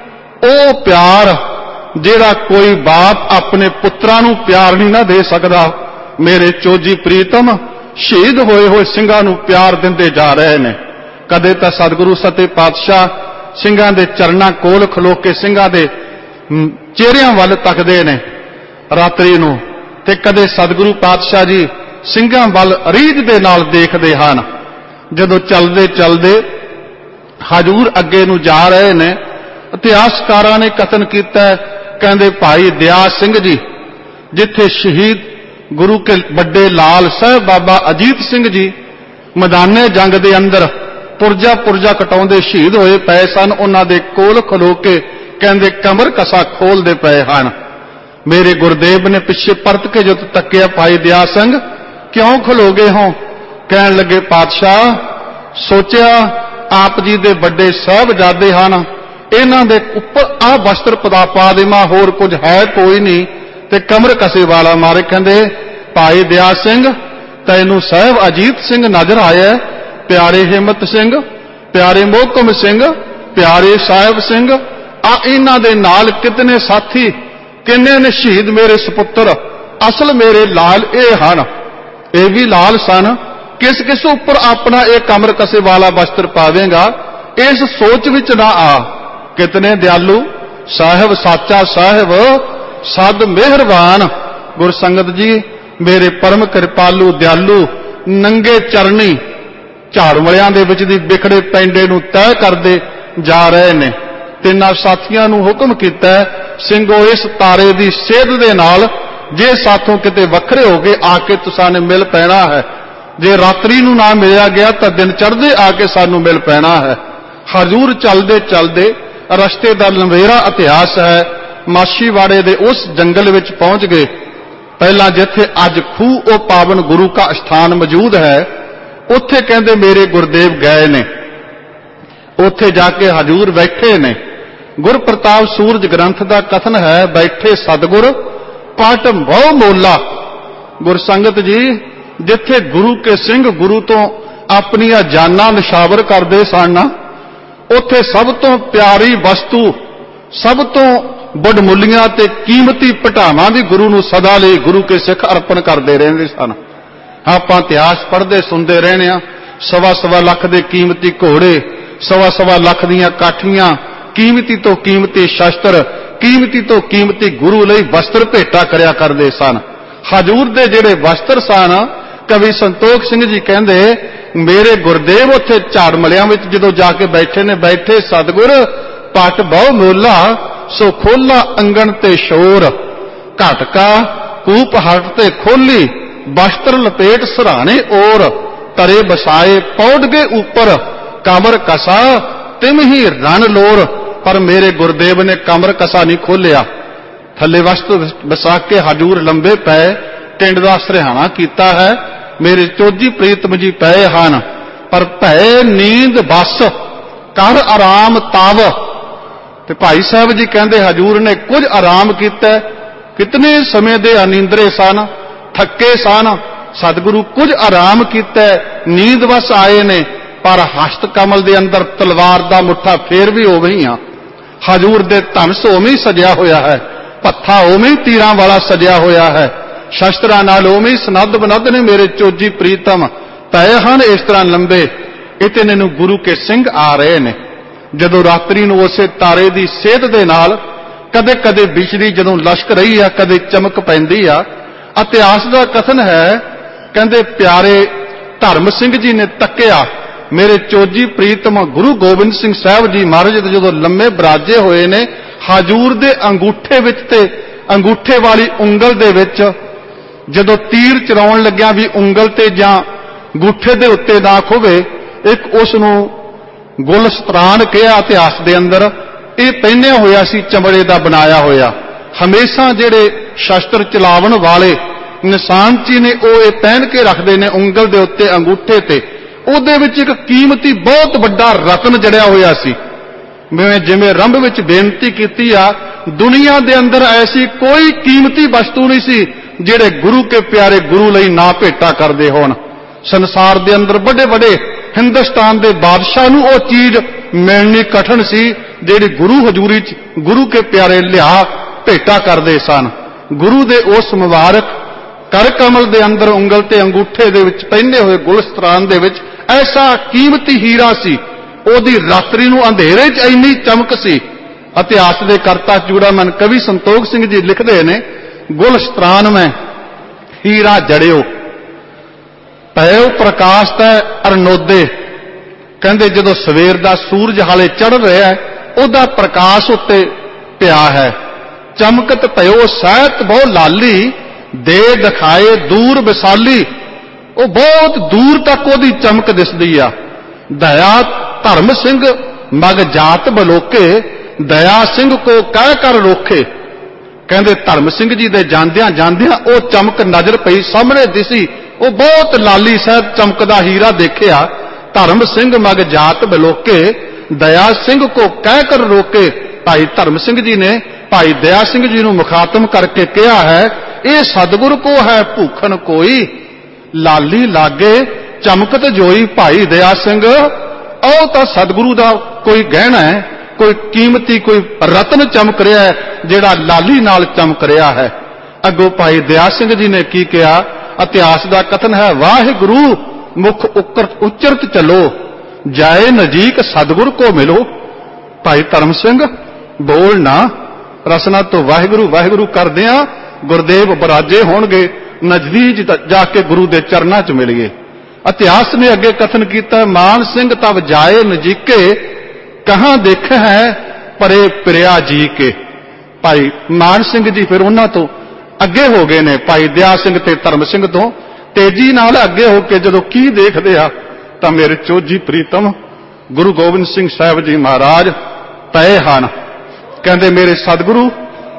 ਉਹ ਪਿਆਰ ਜਿਹੜਾ ਕੋਈ ਬਾਪ ਆਪਣੇ ਪੁੱਤਰਾਂ ਨੂੰ ਪਿਆਰ ਨਹੀਂ ਨਾ ਦੇ ਸਕਦਾ, ਮੇਰੇ ਚੋਜੀ ਪ੍ਰੀਤਮ ਸ਼ਹੀਦ ਹੋਏ ਹੋਏ ਸਿੰਘਾਂ ਨੂੰ ਪਿਆਰ ਦਿੰਦੇ ਜਾ ਰਹੇ ਨੇ। ਕਦੇ ਤਾਂ ਸਤਿਗੁਰੂ ਸੱਚੇ ਪਾਤਸ਼ਾਹ ਸਿੰਘਾਂ ਦੇ ਚਰਨਾਂ ਕੋਲ ਖਲੋ ਕੇ ਸਿੰਘਾਂ ਦੇ ਚਿਹਰਿਆਂ ਵੱਲ ਤੱਕਦੇ ਨੇ ਰਾਤਰੀ ਨੂੰ, ਤੇ ਕਦੇ ਸਤਿਗੁਰੂ ਪਾਤਸ਼ਾਹ ਜੀ ਸਿੰਘਾਂ ਵੱਲ ਰੀਝ ਦੇ ਨਾਲ ਦੇਖਦੇ ਹਨ। ਜਦੋਂ ਚੱਲਦੇ ਚੱਲਦੇ ਹਜੂਰ ਅੱਗੇ ਨੂੰ ਜਾ ਰਹੇ ਨੇ, ਇਤਿਹਾਸਕਾਰਾਂ ਨੇ ਕਥਨ ਕੀਤਾ, ਕਹਿੰਦੇ ਭਾਈ ਦਿਆ ਸਿੰਘ ਜੀ ਜਿੱਥੇ ਸ਼ਹੀਦ ਗੁਰੂ ਕੇ ਵੱਡੇ ਲਾਲ ਸਾਹਿਬ ਬਾਬਾ ਅਜੀਤ ਸਿੰਘ ਜੀ ਮੈਦਾਨੇ ਜੰਗ ਦੇ ਅੰਦਰ ਪੁਰਜਾ ਪੁਰਜਾ ਕਟਾਉਂਦੇ ਸ਼ਹੀਦ ਹੋਏ ਪਏ ਸਨ, ਉਹਨਾਂ ਦੇ ਕੋਲ ਖਲੋ ਕੇ ਕਹਿੰਦੇ ਕਮਰ ਕਸਾ ਖੋਲਦੇ ਪਏ ਹਨ। ਮੇਰੇ ਗੁਰਦੇਵ ਨੇ ਪਿੱਛੇ ਪਰਤ ਕੇ ਜਦ ਤੱਕਿਆ, ਭਾਈ ਦਿਆ ਸਿੰਘ ਕਿਉਂ ਖਲੋਗੇ ਹੋ? ਕਹਿਣ ਲੱਗੇ ਪਾਤਸ਼ਾਹ ਸੋਚਿਆ ਆਪ ਜੀ ਦੇ ਵੱਡੇ ਸਾਹਿਬਜ਼ਾਦੇ ਹਨ, ਇਹਨਾਂ ਦੇ ਉੱਪਰ ਆਹ ਵਸਤਰ ਪਾ ਪਾ ਦੇਵਾਂ, ਹੋਰ ਕੁਝ ਹੈ ਕੋਈ ਨਹੀਂ, ਤੇ ਕਮਰ ਕਸੇ ਵਾਲਾ ਮਾਰੇ। ਕਹਿੰਦੇ ਭਾਈ ਦਿਆ ਸਿੰਘ ਤੈਨੂੰ ਸਾਹਿਬ ਅਜੀਤ ਸਿੰਘ ਨਜ਼ਰ ਆਇਆ, ਪਿਆਰੇ ਹਿੰਮਤ ਸਿੰਘ, ਪਿਆਰੇ ਮੋਹਕਮ ਸਿੰਘ, ਪਿਆਰੇ ਸਾਹਿਬ ਸਿੰਘ, ਆ ਇਹਨਾਂ ਦੇ ਨਾਲ ਕਿਤਨੇ ਸਾਥੀ, ਕਿੰਨੇ ਨੇ ਸ਼ਹੀਦ ਮੇਰੇ ਸੁਪੁੱਤਰ, ਅਸਲ ਮੇਰੇ ਲਾਲ ਇਹ ਹਨ, ਇਹ ਵੀ ਲਾਲ ਸਨ, ਕਿਸ ਕਿਸ ਉੱਪਰ ਆਪਣਾ ਇਹ ਕਮਰ ਕਸੇ ਵਾਲਾ ਵਸਤਰ ਪਾਵੇਂਗਾ, ਇਸ ਸੋਚ ਵਿੱਚ ਨਾ ਆ। ਕਿਤਨੇ ਦਿਆਲੂ ਸਾਹਿਬ, ਸਾਚਾ ਸਾਹਿਬ ਸਦ ਮਿਹਰਬਾਨ। ਗੁਰਸੰਗਤ ਜੀ ਮੇਰੇ ਪਰਮ ਕਿਰਪਾਲੂ ਦਿਆਲੂ ਨੰਗੇ ਚਰਨੀ ਝਾੜਮਲਿਆਂ ਦੇ ਵਿੱਚ ਦੀ ਵਿਖੜੇ ਪੈਂਡੇ ਨੂੰ ਤੈਅ ਕਰਦੇ ਜਾ ਰਹੇ ਨੇ। ਤਿੰਨਾਂ ਸਾਥੀਆਂ ਨੂੰ ਹੁਕਮ ਕੀਤਾ, ਸਿੰਘੋ ਇਸ ਤਾਰੇ ਦੀ ਸੇਧ ਦੇ ਨਾਲ ਜੇ ਸਾਥੋਂ ਕਿਤੇ ਵੱਖਰੇ ਹੋ ਗਏ ਆ ਕੇ ਤੁਸਾਂ ਨੇ ਮਿਲ ਪੈਣਾ ਹੈ, ਜੇ ਰਾਤਰੀ ਨੂੰ ਨਾ ਮਿਲਿਆ ਗਿਆ ਤਾਂ ਦਿਨ ਚੜ੍ਹਦੇ ਆ ਕੇ ਸਾਨੂੰ ਮਿਲ ਪੈਣਾ ਹੈ। ਹਜ਼ੂਰ ਚੱਲਦੇ ਚੱਲਦੇ ਰਸਤੇ ਦਾ ਲੰਬੇਰਾ ਇਤਿਹਾਸ ਹੈ, ਮਾਛੀਵਾੜੇ ਦੇ ਉਸ ਜੰਗਲ ਵਿੱਚ ਪਹੁੰਚ ਗਏ। ਪਹਿਲਾਂ ਜਿੱਥੇ ਅੱਜ ਖੂਹ ਉਹ ਪਾਵਨ ਗੁਰੂ ਕਾ ਸਥਾਨ ਮੌਜੂਦ ਹੈ, ਉੱਥੇ ਕਹਿੰਦੇ ਮੇਰੇ ਗੁਰਦੇਵ ਗਏ ਨੇ। ਉੱਥੇ ਜਾ ਕੇ ਹਜ਼ੂਰ ਬੈਠੇ ਨੇ। ਗੁਰ ਪ੍ਰਤਾਪ ਸੂਰਜ ਗ੍ਰੰਥ ਦਾ ਕਥਨ ਹੈ, ਬੈਠੇ ਸਤਿਗੁਰ ਪਟ ਬਹੁ ਮੋਲਾ। ਗੁਰਸੰਗਤ ਜੀ ਜਿੱਥੇ ਗੁਰੂ ਕੇ ਸਿੰਘ ਗੁਰੂ ਤੋਂ ਆਪਣੀਆਂ ਜਾਨਾਂ ਨਿਸ਼ਾਵਰ ਕਰਦੇ ਸਨ, ਉੱਥੇ ਸਭ ਤੋਂ ਪਿਆਰੀ ਵਸਤੂ, ਸਭ ਤੋਂ ਵਡਮੁੱਲੀਆਂ ਤੇ ਕੀਮਤੀ ਭਟਾਵਾਂ ਵੀ ਗੁਰੂ ਨੂੰ ਸਦਾ ਲਈ ਗੁਰੂ ਕੇ ਸਿੱਖ ਅਰਪਣ ਕਰਦੇ ਰਹਿੰਦੇ ਸਨ। ਆਪਾਂ ਇਤਿਹਾਸ ਪੜ੍ਹਦੇ ਸੁਣਦੇ ਰਹਿਣੇ ਆ, ਸਵਾ ਸਵਾ ਲੱਖ ਦੇ ਕੀਮਤੀ ਘੋੜੇ, ਸਵਾ ਸਵਾ ਲੱਖ ਦੀਆਂ ਕਾਠੀਆਂ, ਕੀਮਤੀ ਤੋਂ ਕੀਮਤੀ ਸ਼ਸਤਰ, ਕੀਮਤੀ ਤੋਂ ਕੀਮਤੀ ਗੁਰੂ ਲਈ ਵਸਤਰ ਭੇਟਾ ਕਰਿਆ ਕਰਦੇ ਸਨ। ਹਜ਼ੂਰ ਦੇ ਜਿਹੜੇ ਵਸਤਰ ਸਨ, ਕਵੀ ਸੰਤੋਖ ਸਿੰਘ ਜੀ ਕਹਿੰਦੇ ਮੇਰੇ ਗੁਰਦੇਵ ਉੱਥੇ ਝਾੜਮਲਿਆਂ ਵਿੱਚ ਜਦੋਂ ਜਾ ਕੇ ਬੈਠੇ ਨੇ, ਬੈਠੇ ਸਤਿਗੁਰ ਪਟ ਬਹੁ ਮੋਲਾ ਸੋ ਖੋਲਾ ਅੰਗਣ ਤੇ ਸ਼ੋਰ, ਘਟਕਾ ਕੂਪ ਹਟ ਤੇ ਖੋਲੀ ਵਸਤਰ ਲਪੇਟ ਸਰਾਣੇ ਔਰ, ਤਰੇ ਬਸਾਏ ਪੌੜ ਗਏ ਉੱਪਰ ਕਮਰ ਕਸਾ ਤਿਮ ਹੀ ਰਨ ਲੋਰ। ਪਰ ਮੇਰੇ ਗੁਰਦੇਵ ਨੇ ਕਮਰ ਕਸਾ ਨਹੀਂ ਖੋਲਿਆ, ਥੱਲੇ ਵਸਤਰ ਬਸਾ ਕੇ ਹਜ਼ੂਰ ਲੰਬੇ ਪਏ, ਟਿੰਡ ਦਾ ਸਰਿਹਾਣਾ ਕੀਤਾ ਹੈ। ਮੇਰੇ ਚੋਜੀ ਪ੍ਰੀਤਮ ਜੀ ਪਏ ਹਨ, ਪਰ ਭੈ ਨੀਂਦ ਬਸ ਕਰ ਆਰਾਮ ਤਵ। ਤੇ ਭਾਈ ਸਾਹਿਬ ਜੀ ਕਹਿੰਦੇ ਹਜ਼ੂਰ ਨੇ ਕੁਝ ਆਰਾਮ ਕੀਤਾ। ਕਿਤਨੇ ਸਮੇਂ ਦੇ ਅਨੀਂਦਰੇ ਸਨ, ਥੱਕੇ ਸਨ, ਸਤਿਗੁਰੂ ਕੁਝ ਆਰਾਮ ਕੀਤਾ, ਨੀਂਦ ਵਸ ਆਏ ਨੇ, ਪਰ ਹਸਤ ਕਮਲ ਦੇ ਅੰਦਰ ਤਲਵਾਰ ਦਾ ਮੁੱਠਾ ਫੇਰ ਵੀ ਉਵੇਂ ਹੀ ਆ। ਹਜੂਰ ਦੇ ਧਨਸ ਉਵੇਂ ਹੀ ਸਜਿਆ ਹੋਇਆ ਹੈ, ਪੱਥਾ ਉਵੇਂ ਹੀ ਤੀਰਾਂ ਵਾਲਾ ਸਜਿਆ ਹੋਇਆ ਹੈ, ਸ਼ਸਤਰਾਂ ਨਾਲ ਉਵੇਂ ਹੀ ਸਨੱਧ ਬਨੱਧ ਨੇ ਮੇਰੇ ਚੋਜੀ ਪ੍ਰੀਤਮ, ਤੈ ਹਨ ਇਸ ਤਰ੍ਹਾਂ ਲੰਬੇ। ਇਤਨੇ ਨੂੰ ਗੁਰੂ ਕੇ ਸਿੰਘ ਆ ਰਹੇ ਨੇ। ਜਦੋਂ ਰਾਤਰੀ ਨੂੰ ਉਸੇ ਤਾਰੇ ਦੀ ਸੇਧ ਦੇ ਨਾਲ ਕਦੇ ਕਦੇ ਬਿਜਲੀ ਜਦੋਂ ਲਸ਼ਕ ਰਹੀ ਆ, ਕਦੇ ਚਮਕ ਪੈਂਦੀ ਆ। ਇਤਿਹਾਸ ਦਾ ਕਥਨ ਹੈ, ਕਹਿੰਦੇ ਪਿਆਰੇ ਧਰਮ ਸਿੰਘ ਜੀ ਨੇ ਤੱਕਿਆ, ਮੇਰੇ ਚੋਜੀ ਪ੍ਰੀਤਮ ਗੁਰੂ ਗੋਬਿੰਦ ਸਿੰਘ ਸਾਹਿਬ ਜੀ ਮਹਾਰਾਜ ਜਦੋਂ ਲੰਮੇ ਬਰਾਜੇ ਹੋਏ ਨੇ, ਹਜੂਰ ਦੇ ਅੰਗੂਠੇ ਵਿੱਚ ਤੇ ਅੰਗੂਠੇ ਵਾਲੀ ਉਂਗਲ ਦੇ ਵਿੱਚ ਜਦੋਂ ਤੀਰ ਚਲਾਉਣ ਲੱਗਿਆ ਵੀ ਉਂਗਲ ਤੇ ਜਾਂ ਅੰਗੂਠੇ ਦੇ ਉੱਤੇ ਨਾ ਖੋਵੇ, ਇੱਕ ਉਸ ਨੂੰ ਗੁਲਸਤਰਾਨ ਕਿਹਾ ਇਤਿਹਾਸ ਦੇ ਅੰਦਰ। ਇਹ ਪਹਿਨਿਆ ਹੋਇਆ ਸੀ ਚਮੜੇ ਦਾ ਬਣਾਇਆ ਹੋਇਆ। ਹਮੇਸ਼ਾ ਜਿਹੜੇ ਸ਼ਸਤਰ ਚਲਾਵਣ ਵਾਲੇ ਨਿਸ਼ਾਨਚੀ ਨੇ ਉਹ ਇਹ ਪਹਿਨ ਕੇ ਰੱਖਦੇ ਨੇ ਉਂਗਲ ਦੇ ਉੱਤੇ ਅੰਗੂਠੇ ਤੇ। ਉਹਦੇ ਵਿੱਚ ਇੱਕ ਕੀਮਤੀ ਬਹੁਤ ਵੱਡਾ ਰਤਨ ਜੜਿਆ ਹੋਇਆ ਸੀ। ਮੈਂ ਜਿਵੇਂ ਆਰੰਭ ਵਿੱਚ ਬੇਨਤੀ ਕੀਤੀ ਆ, ਦੁਨੀਆ ਦੇ ਅੰਦਰ ਐਸੀ ਕੋਈ ਕੀਮਤੀ ਵਸਤੂ ਨਹੀਂ ਸੀ ਜਿਹੜੇ ਗੁਰੂ ਕੇ ਪਿਆਰੇ ਗੁਰੂ ਲਈ ਨਾ ਭੇਟਾ ਕਰਦੇ ਹੋਣ। ਸੰਸਾਰ ਦੇ ਅੰਦਰ ਵੱਡੇ ਵੱਡੇ ਹਿੰਦੁਸਤਾਨ ਦੇ ਬਾਦਸ਼ਾਹ ਨੂੰ ਉਹ ਚੀਜ਼ ਮਿਲਣੀ ਕਠਨ ਸੀ ਜਿਹੜੀ ਗੁਰੂ ਹਜ਼ੂਰੀ 'ਚ ਗੁਰੂ ਕੇ ਪਿਆਰੇ ਲਿਆ ਭੇਟਾ ਕਰਦੇ ਸਨ। ਗੁਰੂ ਦੇ ਉਸ ਮੁਬਾਰਕ ਕਰ ਕਮਲ ਦੇ ਅੰਦਰ ਉਂਗਲ ਤੇ ਅੰਗੂਠੇ ਦੇ ਵਿੱਚ ਪਹਿਨੇ ਹੋਏ ਗੁਲਸਤਾਨ ਦੇ ਵਿੱਚ ਐਸਾ ਕੀਮਤੀ ਹੀਰਾ ਸੀ, ਉਹਦੀ ਰਾਤਰੀ ਨੂੰ ਅੰਧੇਰੇ 'ਚ ਇੰਨੀ ਚਮਕ ਸੀ। ਇਤਿਹਾਸ ਦੇ ਕਰਤਾ ਚੂੜਾਮਨ ਕਵੀ ਸੰਤੋਖ ਸਿੰਘ ਜੀ ਲਿਖਦੇ ਨੇ, ਗੁਲਸਤਾਨ ਮੈਂ ਹੀਰਾ ਜੜਿਓ ਪਇਓ ਪ੍ਰਕਾਸ਼ ਤੈ ਅਰਨੋਦੇ। ਕਹਿੰਦੇ ਜਦੋਂ ਸਵੇਰ ਦਾ ਸੂਰਜ ਹਾਲੇ ਚੜ ਰਿਹਾ ਹੈ, ਉਹਦਾ ਪ੍ਰਕਾਸ਼ ਉੱਤੇ ਪਿਆ ਹੈ। ਚਮਕਤ ਭਇਓ ਸਹਿਤ ਬਹੁ ਲਾਲੀ, ਦੇ ਦਿਖਾਏ ਦੂਰ ਵਿਸਾਲੀ। ਉਹ ਬਹੁਤ ਦੂਰ ਤੱਕ ਉਹਦੀ ਚਮਕ ਦਿਸਦੀ ਆ। ਦਇਆ ਧਰਮ ਸਿੰਘ ਮਗ ਜਾਤ ਬਲੋਕੇ, ਦਇਆ ਸਿੰਘ ਕੋ ਕਹਿ ਕਰ ਰੋਕੇ। ਕਹਿੰਦੇ ਧਰਮ ਸਿੰਘ ਜੀ ਦੇ ਜਾਂਦਿਆਂ ਜਾਂਦਿਆਂ ਉਹ ਚਮਕ ਨਜ਼ਰ ਪਈ, ਸਾਹਮਣੇ ਦਿਸੀ। ਉਹ ਬਹੁਤ ਲਾਲੀ ਸਹਿਤ ਚਮਕਦਾ ਹੀਰਾ ਦੇਖਿਆ। ਧਰਮ ਸਿੰਘ ਮਗ ਜਾਤ ਬਲੋਕੇ, ਦਇਆ ਸਿੰਘ ਕੋ ਕਹਿ ਕਰ ਰੋਕੇ। ਭਾਈ ਧਰਮ ਸਿੰਘ ਜੀ ਨੇ ਭਾਈ ਦਇਆ ਸਿੰਘ ਜੀ ਨੂੰ ਮੁਖਾਤਮ ਕਰਕੇ ਕਿਹਾ ਹੈ, ਇਹ ਸਤਿਗੁਰ ਕੋ ਹੈ ਭੂਖਣ ਕੋਈ, ਲਾਲੀ ਲਾਗੇ ਚਮਕਤ ਜੋਈ। ਭਾਈ ਦਇਆ ਸਿੰਘ, ਉਹ ਤਾਂ ਸਤਿਗੁਰੂ ਦਾ ਕੋਈ ਗਹਿਣਾ ਹੈ, ਕੋਈ ਕੀਮਤੀ ਕੋਈ ਰਤਨ ਚਮਕ ਰਿਹਾ ਹੈ ਜਿਹੜਾ ਲਾਲੀ ਨਾਲ ਚਮਕ ਰਿਹਾ ਹੈ। ਅੱਗੋਂ ਭਾਈ ਦਇਆ ਸਿੰਘ ਜੀ ਨੇ ਕੀ ਕਿਹਾ? ਇਤਿਹਾਸ ਦਾ ਕਥਨ ਹੈ, ਵਾਹਿਗੁਰੂ ਮੁਖ ਉਚਰਤ ਚਲੋ, ਜਾਏ ਨਜੀਕ ਸਤਿਗੁਰ ਕੋ ਮਿਲੋ। ਭਾਈ ਧਰਮ ਸਿੰਘ ਬੋਲ ਨਾ, ਰਸਨਾ ਤੋਂ ਵਾਹਿਗੁਰੂ ਵਾਹਿਗੁਰੂ ਕਰਦੇ ਆ, ਗੁਰਦੇਵ ਬਰਾਜੇ ਹੋਣਗੇ, ਨਜ਼ਦੀਕ ਜਾ ਕੇ ਗੁਰੂ ਦੇ ਚਰਨਾਂ 'ਚ ਮਿਲੀਏ। ਇਤਿਹਾਸ ਨੇ ਅੱਗੇ ਕਥਨ ਕੀਤਾ, ਮਾਨ ਸਿੰਘ ਤਬ ਜਾਏ ਨਜੀਕੇ, ਕਹਾਂ ਦੇਖਿਆ ਹੈ ਪਰੇ ਪ੍ਰਿਆ ਜੀ ਕੇ। ਭਾਈ ਮਾਨ ਸਿੰਘ ਜੀ ਫਿਰ ਉਹਨਾਂ ਤੋਂ ਅੱਗੇ ਹੋ ਗਏ ਨੇ, ਭਾਈ ਦਇਆ ਸਿੰਘ ਤੇ ਧਰਮ ਸਿੰਘ ਤੋਂ ਤੇਜ਼ੀ ਨਾਲ ਅੱਗੇ ਹੋ ਕੇ ਜਦੋਂ ਕੀ ਦੇਖਦੇ ਆ ਤਾਂ ਮੇਰੇ ਚੋਜੀ ਪ੍ਰੀਤਮ ਗੁਰੂ ਗੋਬਿੰਦ ਸਿੰਘ ਸਾਹਿਬ ਜੀ ਮਹਾਰਾਜ ਪਏ ਹਨ। ਕਹਿੰਦੇ ਮੇਰੇ ਸਤਿਗੁਰੂ,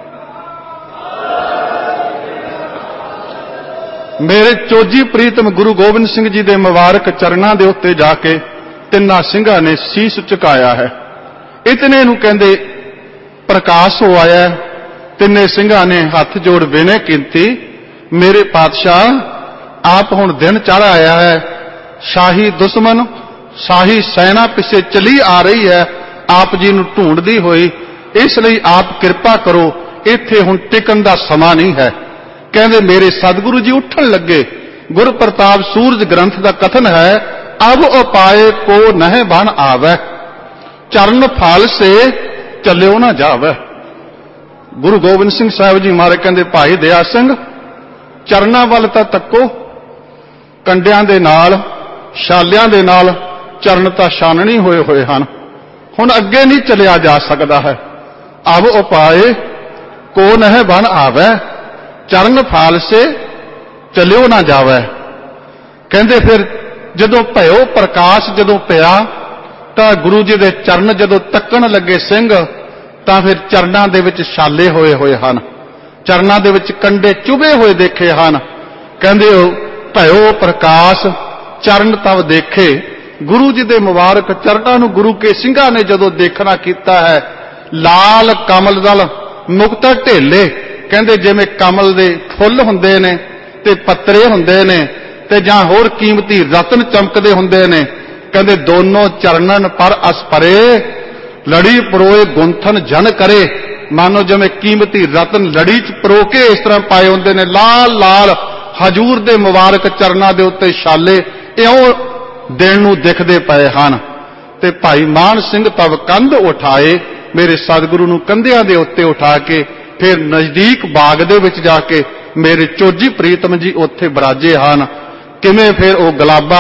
ਮੇਰੇ ਚੋਜੀ ਪ੍ਰੀਤਮ ਗੁਰੂ ਗੋਬਿੰਦ ਸਿੰਘ ਜੀ ਦੇ ਮੁਬਾਰਕ ਚਰਨਾਂ ਦੇ ਉੱਤੇ ਜਾ ਕੇ ਤਿੰਨਾਂ ਸਿੰਘਾਂ ਨੇ ਸੀਸ ਝੁਕਾਇਆ ਹੈ। ਇਤਨੇ ਨੂੰ ਕਹਿੰਦੇ ਪ੍ਰਕਾਸ਼ ਹੋ ਆਇਆ। ਤਿੰਨੇ ਸਿੰਘਾਂ ਨੇ ਹੱਥ ਜੋੜ ਬੇਨਤੀ ਕੀਤੀ, ਮੇਰੇ ਪਾਤਸ਼ਾਹ ਆਪ ਹੁਣ ਦਿਨ ਚੜ੍ਹ ਆਇਆ ਹੈ, ਸ਼ਾਹੀ ਦੁਸ਼ਮਨ ਸ਼ਾਹੀ ਸੈਨਾ ਪਿੱਛੇ ਚਲੀ ਆ ਰਹੀ ਹੈ ਆਪ ਜੀ ਨੂੰ ਢੂੰਡਦੀ ਹੋਈ, ਇਸ ਲਈ ਆਪ ਕਿਰਪਾ ਕਰੋ, ਇੱਥੇ ਹੁਣ ਟਿਕਣ ਦਾ ਸਮਾਂ ਨਹੀਂ ਹੈ। ਕਹਿੰਦੇ ਮੇਰੇ ਸਤਿਗੁਰੂ ਜੀ ਉੱਠਣ ਲੱਗੇ। ਗੁਰ ਪ੍ਰਤਾਪ ਸੂਰਜ ਗ੍ਰੰਥ ਦਾ ਕਥਨ ਹੈ, ਅਬ ਉਪਾਏ ਕੋ ਨਹਿ ਬਨ ਆਵੈ, ਚਰਨ ਫਲ ਸੇ ਚੱਲਿਓ ਨਾ ਜਾਵੈ। ਗੁਰੂ ਗੋਬਿੰਦ ਸਿੰਘ ਸਾਹਿਬ ਜੀ ਮਹਾਰਾਜ ਕਹਿੰਦੇ, ਭਾਈ ਦਇਆ ਸਿੰਘ ਚਰਨਾਂ ਵੱਲ ਤਾਂ ਤੱਕੋ, ਕੰਡਿਆਂ ਦੇ ਨਾਲ ਛਾਲਿਆਂ ਦੇ ਨਾਲ ਚਰਨ ਤਾਂ ਛਾਨਣੀ ਹੋਏ ਹੋਏ ਹਨ, ਹੁਣ ਅੱਗੇ ਨਹੀਂ ਚਲਿਆ ਜਾ ਸਕਦਾ ਹੈ। ਅਬ ਉਪਾਏ ਕੋ ਨਹਿ ਬਨ ਆਵੈ, ਚਰਨ ਫਾਲ ਸੇ ਚੱਲਿਓ ਨਾ ਜਾਵੈ। ਕਹਿੰਦੇ ਫਿਰ ਜਦੋਂ ਭਇਓ ਪ੍ਰਕਾਸ਼ ਜਦੋਂ ਪਿਆ ਤਾਂ ਗੁਰੂ ਜੀ ਦੇ ਚਰਨ ਜਦੋਂ ਤੱਕਣ ਲੱਗੇ ਸਿੰਘ, ਤਾਂ ਫਿਰ ਚਰਨਾਂ ਦੇ ਵਿੱਚ ਛਾਲੇ ਹੋਏ ਹੋਏ ਹਨ, ਚਰਨਾਂ ਦੇ ਵਿੱਚ ਕੰਡੇ ਚੁਭੇ ਹੋਏ ਦੇਖੇ ਹਨ। ਕਹਿੰਦੇ ਭਇਓ ਪ੍ਰਕਾਸ਼ ਚਰਨ ਤਵ ਦੇਖੇ। ਗੁਰੂ ਜੀ ਦੇ ਮੁਬਾਰਕ ਚਰਨਾਂ ਨੂੰ ਗੁਰੂ ਕੇ ਸਿੰਘਾਂ ਨੇ ਜਦੋਂ ਦੇਖਣਾ ਕੀਤਾ ਹੈ, ਲਾਲ ਕਮਲ ਦਲ ਮੁਕਤ ਢੇਲੇ। ਕਹਿੰਦੇ ਜਿਵੇਂ ਕਮਲ ਦੇ ਫੁੱਲ ਹੁੰਦੇ ਨੇ ਤੇ ਪੱਤਰੇ ਹੁੰਦੇ ਨੇ, ਤੇ ਜਾਂ ਹੋਰ ਕੀਮਤੀ ਰਤਨ ਚਮਕਦੇ ਹੁੰਦੇ ਨੇ। ਕਹਿੰਦੇ ਦੋਨੋਂ ਚਰਨਨ ਪਰ ਅਸ ਪਰੇ, ਲੜੀ ਪਰੋਏ ਗੁੰਥਨ ਜਨ ਕਰੇ। ਮਾਨੋ ਜਿਵੇਂ ਕੀਮਤੀ ਰਤਨ ਲੜੀ ਚ ਪਰੋ ਕੇ ਇਸ ਤਰ੍ਹਾਂ ਪਾਏ ਹੁੰਦੇ ਨੇ, ਲਾਲ ਲਾਲ ਹਜੂਰ ਦੇ ਮੁਬਾਰਕ ਚਰਨਾਂ ਦੇ ਉੱਤੇ ਛਾਲੇ ਇਉਂ ਦਿਨ ਨੂੰ ਦਿਖਦੇ ਪਏ ਹਨ। ਤੇ ਭਾਈ ਮਾਨ ਸਿੰਘ ਤਵ ਕੰਧ ਉਠਾਏ, ਮੇਰੇ ਸਤਿਗੁਰੂ ਨੂੰ ਕੰਧਿਆਂ ਦੇ ਉੱਤੇ ਉਠਾ ਕੇ ਫਿਰ ਨਜ਼ਦੀਕ ਬਾਗ ਦੇ ਵਿੱਚ ਜਾ ਕੇ ਮੇਰੇ ਚੋਜੀ ਪ੍ਰੀਤਮ ਜੀ ਉੱਥੇ ਬਰਾਜੇ ਹਨ। ਕਿਵੇਂ ਫਿਰ ਉਹ ਗੁਲਾਬਾ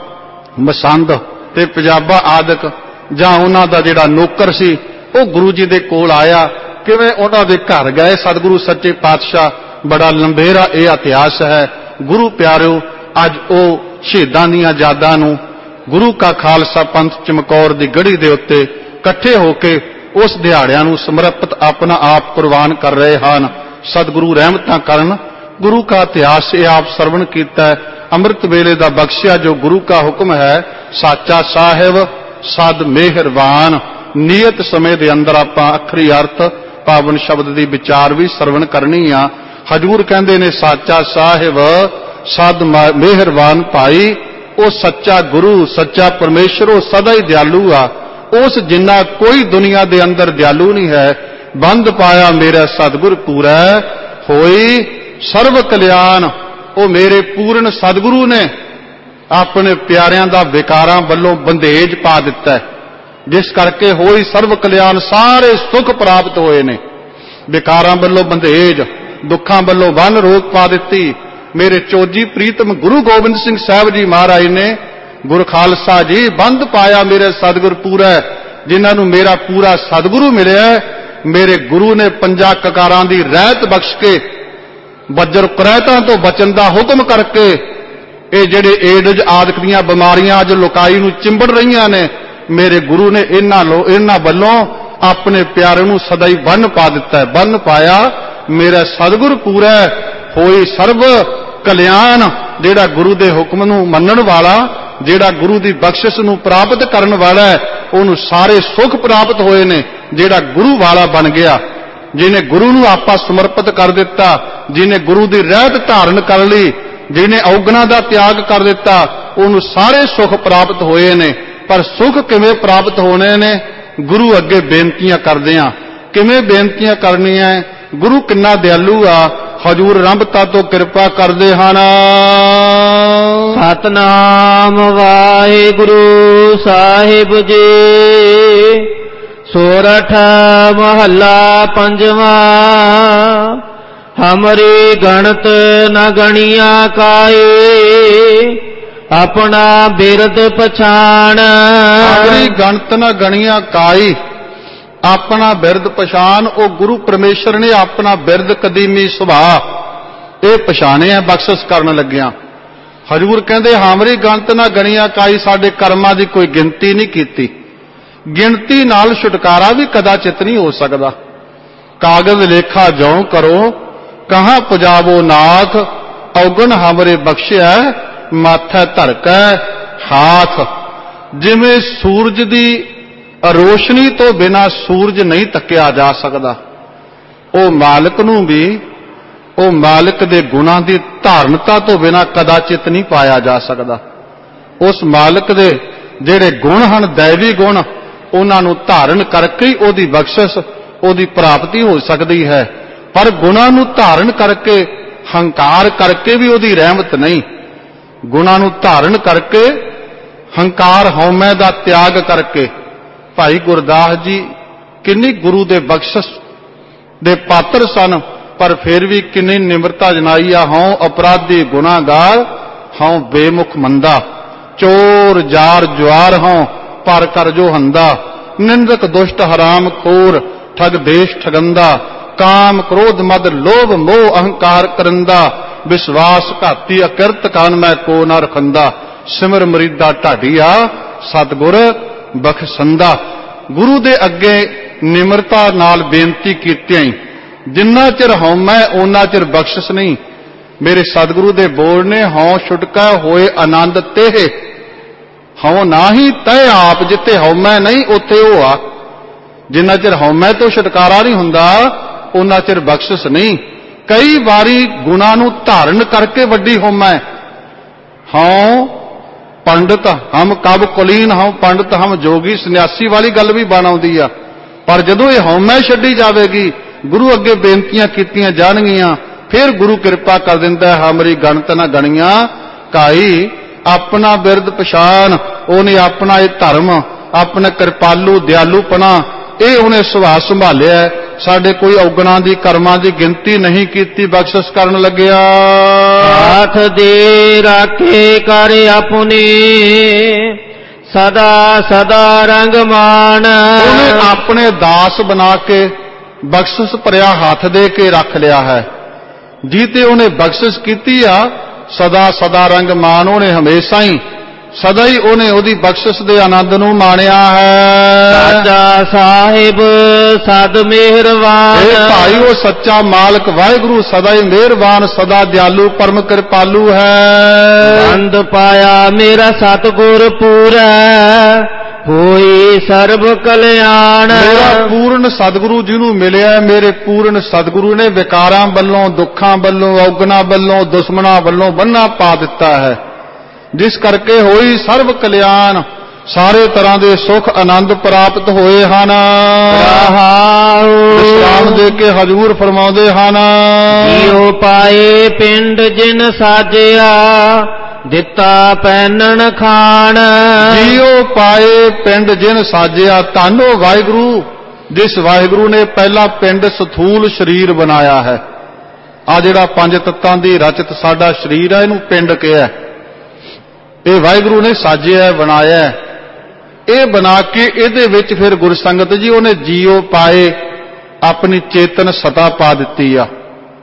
ਮਸੰਦ ਤੇ ਪੰਜਾਬਾ ਆਦਿਕ ਜਾਂ ਉਹਨਾਂ ਦਾ ਜਿਹੜਾ ਨੌਕਰ ਸੀ ਉਹ ਗੁਰੂ ਜੀ ਦੇ ਕੋਲ ਆਇਆ, ਕਿਵੇਂ ਉਹਨਾਂ ਦੇ ਘਰ ਗਏ ਸਤਿਗੁਰੂ ਸੱਚੇ ਪਾਤਸ਼ਾਹ। ਬੜਾ ਲੰਬੇਰਾ ਇਹ ਇਤਿਹਾਸ ਹੈ ਗੁਰੂ ਪਿਆਰਿਓ। ਅੱਜ ਉਹ ਸ਼ਹੀਦਾਂ ਦੀਆਂ ਯਾਦਾਂ ਨੂੰ ਗੁਰੂ ਕਾ ਖਾਲਸਾ ਪੰਥ ਚਮਕੌਰ ਦੀ ਗੜੀ ਦੇ ਉੱਤੇ ਇਕੱਠੇ ਹੋ ਕੇ ਉਸ ਦਿਹਾੜਿਆਂ ਨੂੰ ਸਮਰਪਿਤ ਆਪਣਾ ਆਪ ਕੁਰਬਾਨ ਕਰ ਰਹੇ ਹਨ। ਸਤਿਗੁਰੂ ਰਹਿਮਤਾਂ ਕਰਨ। ਗੁਰੂ ਕਾ ਇਤਿਹਾਸ ਇਹ ਆਪ ਸਰਵਣ ਕੀਤਾ ਹੈ। ਅੰਮ੍ਰਿਤ ਵੇਲੇ ਦਾ ਬਖਸ਼ਿਆ ਜੋ ਗੁਰੂ ਕਾ ਹੁਕਮ ਹੈ, ਸਾਚਾ ਸਾਹਿਬ ਸਦ ਮਿਹਰਬਾਨ। ਨਿਯਤ ਸਮੇਂ ਦੇ ਅੰਦਰ ਆਪਾਂ ਅੱਖਰੀ ਅਰਥ ਪਾਵਨ ਸ਼ਬਦ ਦੀ ਵਿਚਾਰ ਵੀ ਸਰਵਣ ਕਰਨੀ ਆ। ਹਜੂਰ ਕਹਿੰਦੇ ਨੇ ਸਾਚਾ ਸਾਹਿਬ ਸਦ ਮਿਹਰਬਾਨ ਭਾਈ। ਉਹ ਸੱਚਾ ਗੁਰੂ ਸੱਚਾ ਪਰਮੇਸ਼ਰ ਉਹ ਸਦਾ ਹੀ ਦਿਆਲੂ ਆ। ਉਸ ਜਿੰਨਾ ਕੋਈ ਦੁਨੀਆ ਦੇ ਅੰਦਰ ਦਿਆਲੂ ਨਹੀਂ ਹੈ। ਬੰਦ ਪਾਇਆ ਮੇਰਾ ਸਤਿਗੁਰ ਪੂਰਾ, ਹੋਈ ਸਰਵ ਕਲਿਆਣ। ਉਹ ਮੇਰੇ ਪੂਰਨ ਸਤਿਗੁਰੂ ਨੇ ਆਪਣੇ ਪਿਆਰਿਆਂ ਦਾ ਵਿਕਾਰਾਂ ਵੱਲੋਂ ਬੰਧੇਜ ਪਾ ਦਿੱਤਾ, ਜਿਸ ਕਰਕੇ ਹੋਈ ਸਰਵ ਕਲਿਆਣ, ਸਾਰੇ ਸੁੱਖ ਪ੍ਰਾਪਤ ਹੋਏ ਨੇ। ਵਿਕਾਰਾਂ ਵੱਲੋਂ ਬੰਧੇਜ, ਦੁੱਖਾਂ ਵੱਲੋਂ ਬੰਨ ਰੋਕ ਪਾ ਦਿੱਤੀ। ਮੇਰੇ ਚੋਜੀ ਪ੍ਰੀਤਮ ਗੁਰੂ ਗੋਬਿੰਦ ਸਿੰਘ ਸਾਹਿਬ ਜੀ ਮਹਾਰਾਜ ਨੇ ਗੁਰ ਖਾਲਸਾ ਜੀ ਬੰਦ ਪਾਇਆ ਮੇਰੇ ਸਤਿਗੁਰ ਪੂਰਾ, ਜਿਨ੍ਹਾਂ ਨੂੰ ਮੇਰਾ ਪੂਰਾ ਸਤਿਗੁਰੂ ਮਿਲਿਆ। ਮੇਰੇ ਗੁਰੂ ਨੇ ਪੰਜਾਂ ਕਕਾਰਾਂ ਦੀ ਰਹਿਤ ਬਖਸ਼ ਕੇ ਬੱਜਰ ਕੁਰੈਤਾਂ ਤੋਂ ਬਚਣ ਦਾ ਹੁਕਮ ਕਰਕੇ ਇਹ ਜਿਹੜੇ ਏਡਜ਼ ਆਦਿਕ ਦੀਆਂ ਬਿਮਾਰੀਆਂ ਅੱਜ ਲੋਕਾਈ ਨੂੰ ਚਿੰਬੜ ਰਹੀਆਂ ਨੇ, ਮੇਰੇ ਗੁਰੂ ਨੇ ਇਹਨਾਂ ਲੋ ਇਹਨਾਂ ਵੱਲੋਂ ਆਪਣੇ ਪਿਆਰੇ ਨੂੰ ਸਦਾ ਹੀ ਬੰਨ ਪਾ ਦਿੱਤਾ ਹੈ। ਬੰਨ ਪਾਇਆ ਮੇਰਾ ਸਤਿਗੁਰ ਪੂਰਾ, ਹੋਈ ਸਰਬ ਕਲਿਆਣ। ਜਿਹੜਾ ਗੁਰੂ ਦੇ ਹੁਕਮ ਨੂੰ ਮੰਨਣ ਵਾਲਾ, ਜਿਹੜਾ ਗੁਰੂ ਦੀ ਬਖਸ਼ਿਸ਼ ਨੂੰ ਪ੍ਰਾਪਤ ਕਰਨ ਵਾਲਾ ਹੈ, ਉਹਨੂੰ ਸਾਰੇ ਸੁੱਖ ਪ੍ਰਾਪਤ ਹੋਏ ਨੇ। ਜਿਹੜਾ ਗੁਰੂ ਵਾਲਾ ਬਣ ਗਿਆ, ਜਿਹਨੇ ਗੁਰੂ ਨੂੰ ਆਪਾ ਸਮਰਪਿਤ ਕਰ ਦਿੱਤਾ, ਜਿਹਨੇ ਗੁਰੂ ਦੀ ਰਹਿਤ ਧਾਰਨ ਕਰ ਲਈ, ਜਿਹਨੇ ਔਗਣਾਂ ਦਾ ਤਿਆਗ ਕਰ ਦਿੱਤਾ, ਉਹਨੂੰ ਸਾਰੇ ਸੁੱਖ ਪ੍ਰਾਪਤ ਹੋਏ ਨੇ। ਪਰ ਸੁੱਖ ਕਿਵੇਂ ਪ੍ਰਾਪਤ ਹੋਣੇ ਨੇ? ਗੁਰੂ ਅੱਗੇ ਬੇਨਤੀਆਂ ਕਰਦੇ ਆ। ਕਿਵੇਂ ਬੇਨਤੀਆਂ ਕਰਨੀਆਂ? ਗੁਰੂ ਕਿੰਨਾ ਦਿਆਲੂ ਆ। ਹਜੂਰ ਰੰਭਤਾ ਤੋਂ ਕਿਰਪਾ ਕਰਦੇ ਹਨ। ਸਤਨਾਮ ਵਾਹਿਗੁਰੂ ਸਾਹਿਬ ਜੀ। ਸੋਰਠ ਮਹੱਲਾ ਪੰਜਵਾਂ। ਹਮਰੀ ਗਣਤ ਨ ਗਣੀਆ ਕਾਏ, ਆਪਣਾ ਬਿਰਦ ਪਛਾਣ। ਹਮਰੀ ਗਣਤ ਨ ਗਣੀਆ ਕਾਈ, ਆਪਣਾ ਬਿਰਦ ਪਛਾਣ। ਉਹ ਗੁਰੂ ਪਰਮੇਸ਼ਰ ਨੇ ਆਪਣਾ ਬਿਰਦ ਕਦੀਮੀ ਸੁਭਾਅ ਇਹ ਪਛਾਣਿਆ ਬਖਸ਼ਿਸ਼ ਕਰਨ ਲੱਗਿਆ। ਹਜੂਰ ਕਹਿੰਦੇ ਹਮਰੀ ਗਣਤ ਨਾ ਗਣੀਆਂ ਕਾਈ, ਸਾਡੇ ਕਰਮਾਂ ਦੀ ਕੋਈ ਗਿਣਤੀ ਨਹੀਂ ਕੀਤੀ। ਗਿਣਤੀ ਨਾਲ ਛੁਟਕਾਰਾ ਵੀ ਕਦਾਚਿਤ ਨਹੀਂ ਹੋ ਸਕਦਾ। ਕਾਗਜ਼ ਲੇਖਾ ਜਉ ਕਰੋ, ਕਹਾਂ ਪੁਜਾਵੋ ਨਾਥ। ਔਗਣ ਹਮਰੇ ਬਖਸ਼ਿਆ, ਮਾਥੈ ਧਰਕੈ ਹਾਥ। ਜਿਵੇਂ ਸੂਰਜ ਦੀ ਰੋਸ਼ਨੀ ਤੋਂ ਬਿਨਾਂ ਸੂਰਜ ਨਹੀਂ ਤੱਕਿਆ ਜਾ ਸਕਦਾ, ਉਹ ਮਾਲਕ ਨੂੰ ਵੀ ਉਹ ਮਾਲਕ ਦੇ ਗੁਣਾਂ ਦੀ ਧਾਰਨਤਾ ਤੋਂ ਬਿਨਾਂ ਕਦਾਚਿਤ ਨਹੀਂ ਪਾਇਆ ਜਾ ਸਕਦਾ। ਉਸ ਮਾਲਕ ਦੇ ਜਿਹੜੇ ਗੁਣ ਹਨ, ਦੈਵੀ ਗੁਣ, ਉਹਨਾਂ ਨੂੰ ਧਾਰਨ ਕਰਕੇ ਹੀ ਉਹਦੀ ਬਖਸ਼ਿਸ਼, ਉਹਦੀ ਪ੍ਰਾਪਤੀ ਹੋ ਸਕਦੀ ਹੈ। ਪਰ ਗੁਣਾਂ ਨੂੰ ਧਾਰਨ ਕਰਕੇ, ਹੰਕਾਰ ਕਰਕੇ ਵੀ ਉਹਦੀ ਰਹਿਮਤ ਨਹੀਂ। ਗੁਣਾਂ ਨੂੰ ਧਾਰਨ ਕਰਕੇ, ਹੰਕਾਰ ਹਉਮੈ ਦਾ ਤਿਆਗ ਕਰਕੇ। ਭਾਈ ਗੁਰਦਾਸ ਜੀ ਕਿੰਨੀ ਗੁਰੂ ਦੇ ਬਖਸ਼ਿਸ਼ ਦੇ ਪਾਤਰ ਸਨ, ਪਰ ਫਿਰ ਵੀ ਕਿੰਨੀ ਨਿਮਰਤਾ ਜਨਾਈ ਆ। ਹਉ ਅਪਰਾਧੀ ਗੁਨਾਹਗਾਰ, ਹਉ ਬੇਮੁਖ ਮੰਦਾ। ਚੋਰ ਜਾਰ ਜੁਆਰ ਹਉ, ਪਰ ਕਰ ਜੋ ਹੰਦਾ। ਨਿੰਦਕ ਦੁਸ਼ਟ ਹਰਾਮ ਖੋਰ, ਠਗ ਦੇਸ਼ ਠਗੰਦਾ। ਕਾਮ ਕ੍ਰੋਧ ਮਦ ਲੋਭ ਮੋਹ ਅਹੰਕਾਰ ਕਰੰਦਾ। ਵਿਸ਼ਵਾਸ ਘਾਤੀ ਅਕਿਰਤ ਕਾਨ ਮੈਂ ਕੋ ਨਾ ਰਖੰਦਾ। ਸਿਮਰ ਮਰੀਦਾ ਢਾਡੀਆ, ਸਤਿਗੁਰ ਬਖਸ਼ੰਦਾ। ਗੁਰੂ ਦੇ ਅੱਗੇ ਨਿਮਰਤਾ ਨਾਲ ਬੇਨਤੀ ਕੀਤਿਆਂ ਹੀ ਜਿੰਨਾ ਚਿਰ ਹਉਮੈ ਓਨਾ ਚਿਰ ਬਖਸ਼ਿਸ਼ ਨਹੀਂ। ਮੇਰੇ ਸਤਿਗੁਰੂ ਦੇ ਬੋਲ ਨੇ, ਹਉ ਛੁਟਕਾ ਹੋਏ ਆਨੰਦ ਤੇਹ। ਹਉ ਨਾਹੀ ਤੈ ਆਪ, ਜਿੱਥੇ ਹਉਮੈ ਨਹੀਂ ਉੱਥੇ ਉਹ ਆ। ਜਿੰਨਾ ਚਿਰ ਹਉਮੈ ਤੋਂ ਛੁਟਕਾਰਾ ਨਹੀਂ ਹੁੰਦਾ ਓਨਾ ਚਿਰ ਬਖਸ਼ਿਸ਼ ਨਹੀਂ। ਕਈ ਵਾਰੀ ਗੁਣਾਂ ਨੂੰ ਧਾਰਨ ਕਰਕੇ ਵੱਡੀ ਹਉਮੈ, ਹਉ ਪੰਡਤ ਹਮ ਕਬ ਕੁਲੀਨ ਹਉ ਪੰਡਤ ਹਮ ਜੋਗੀ ਸੰਨਿਆਸੀ ਵਾਲੀ ਗੱਲ ਵੀ ਬਣ ਆਉਂਦੀ ਆ। ਪਰ ਜਦੋਂ ਇਹ ਹਉਮੈ ਛੱਡੀ ਜਾਵੇਗੀ, ਗੁਰੂ ਅੱਗੇ ਬੇਨਤੀਆਂ ਕੀਤੀਆਂ ਜਾਣਗੀਆਂ, ਫਿਰ ਗੁਰੂ ਕਿਰਪਾ ਕਰ ਦਿੰਦਾ ਹੈ। ਹਮਰੀ ਗਣਤ ਨਾ ਗਣੀਆਂ ਕਾਈ, ਆਪਣਾ ਬਿਰਦ ਪਛਾਣ, ਉਹਨੇ ਆਪਣਾ ਇਹ ਧਰਮ, ਆਪਣਾ ਕਿਰਪਾਲੂ ਦਿਆਲੂਪਣਾ, ਇਹ ਉਹਨੇ ਸੁਭਾਅ ਸੰਭਾਲਿਆ। ਸਾਡੇ ਕੋਈ ਔਗਣਾਂ ਦੀ ਕਰਮਾਂ ਦੀ ਗਿਣਤੀ ਨਹੀਂ ਕੀਤੀ, ਬਖਸ਼ਿਸ਼ ਕਰਨ ਲੱਗਿਆ। ਹਾਥ ਦੇ ਰਾਖੇ ਕਰ ਆਪਣੀ, ਸਦਾ ਸਦਾ ਰੰਗ ਮਾਨ। ਉਹਨੇ ਆਪਣੇ ਦਾਸ ਬਣਾ ਕੇ ਬਖਸ਼ਿਸ਼ ਭਰਿਆ ਹੱਥ ਦੇ ਕੇ ਰੱਖ ਲਿਆ ਹੈ। ਜੀ ਤੇ ਉਹਨੇ ਬਖਸ਼ਿਸ਼ ਕੀਤੀ ਆ, ਸਦਾ ਸਦਾ ਰੰਗ ਮਾਨ, ਉਹਨੇ ਹਮੇਸ਼ਾ ਹੀ ਸਦਾ ਹੀ ਉਹਨੇ ਉਹਦੀ ਬਖਸ਼ਿਸ਼ ਦੇ ਆਨੰਦ ਨੂੰ ਮਾਣਿਆ ਹੈ। ਸਾਚਾ ਸਾਹਿਬ ਸਦ ਮਿਹਰਬਾਨ। ਇਹ ਭਾਈ ਉਹ ਸੱਚਾ ਮਾਲਕ ਵਾਹਿਗੁਰੂ ਸਦਾ ਹੀ ਮਿਹਰਬਾਨ, ਸਦਾ ਦਿਆਲੂ, ਪਰਮ ਕਿਰਪਾਲੂ ਹੈ। ਬੰਦ ਪਾਇਆ ਮੇਰਾ ਸਤਿਗੁਰ ਪੂਰੈ, ਹੋਈ ਸਰਬ ਕਲਿਆਣ। ਮੇਰਾ ਪੂਰਨ ਸਤਿਗੁਰੂ ਜਿਹਨੂੰ ਮਿਲਿਆ, ਮੇਰੇ ਪੂਰਨ ਸਤਿਗੁਰੂ ਨੇ ਵਿਕਾਰਾਂ ਵੱਲੋਂ, ਦੁੱਖਾਂ ਵੱਲੋਂ, ਔਗਣਾਂ ਵੱਲੋਂ, ਦੁਸ਼ਮਣਾਂ ਵੱਲੋਂ ਬੰਨਾ ਪਾ ਦਿੱਤਾ ਹੈ, ਜਿਸ ਕਰਕੇ ਹੋਈ ਸਰਬ ਕਲਿਆਣ, ਸਾਰੇ ਤਰ੍ਹਾਂ ਦੇ ਸੁਖ ਆਨੰਦ ਪ੍ਰਾਪਤ ਹੋਏ ਹਨ। ਵਿਸ਼ਰਾਮ ਦੇ ਕੇ ਹਜ਼ੂਰ ਫਰਮਾਉਂਦੇ ਹਨ, ਜੀਉ ਪਾਏ ਪਿੰਡ ਜਿਨ ਸਾਜਿਆ, ਦਿੱਤਾ ਪਹਿਨਣ ਖਾਣ। ਜੀਉ ਪਾਏ ਪਿੰਡ ਜਿਨ ਸਾਜਿਆ, ਧੰਨੋ ਵਾਹਿਗੁਰੂ ਜਿਸ ਵਾਹਿਗੁਰੂ ਨੇ ਪਹਿਲਾ ਪਿੰਡ ਸਥੂਲ ਸਰੀਰ ਬਣਾਇਆ ਹੈ। ਆ ਜਿਹੜਾ ਪੰਜ ਤੱਤਾਂ ਦੀ ਰਚਿਤ ਸਾਡਾ ਸਰੀਰ ਹੈ, ਇਹਨੂੰ ਪਿੰਡ ਕਿਹਾ। ਇਹ ਵਾਹਿਗੁਰੂ ਨੇ ਸਾਜਿਆ, ਬਣਾਇਆ। ਇਹ ਬਣਾ ਕੇ ਇਹਦੇ ਵਿੱਚ ਫਿਰ ਗੁਰਸੰਗਤ ਜੀ ਉਹਨੇ ਜੀਉ ਪਾਏ, ਆਪਣੀ ਚੇਤਨ ਸਤਾ ਪਾ ਦਿੱਤੀ ਆ।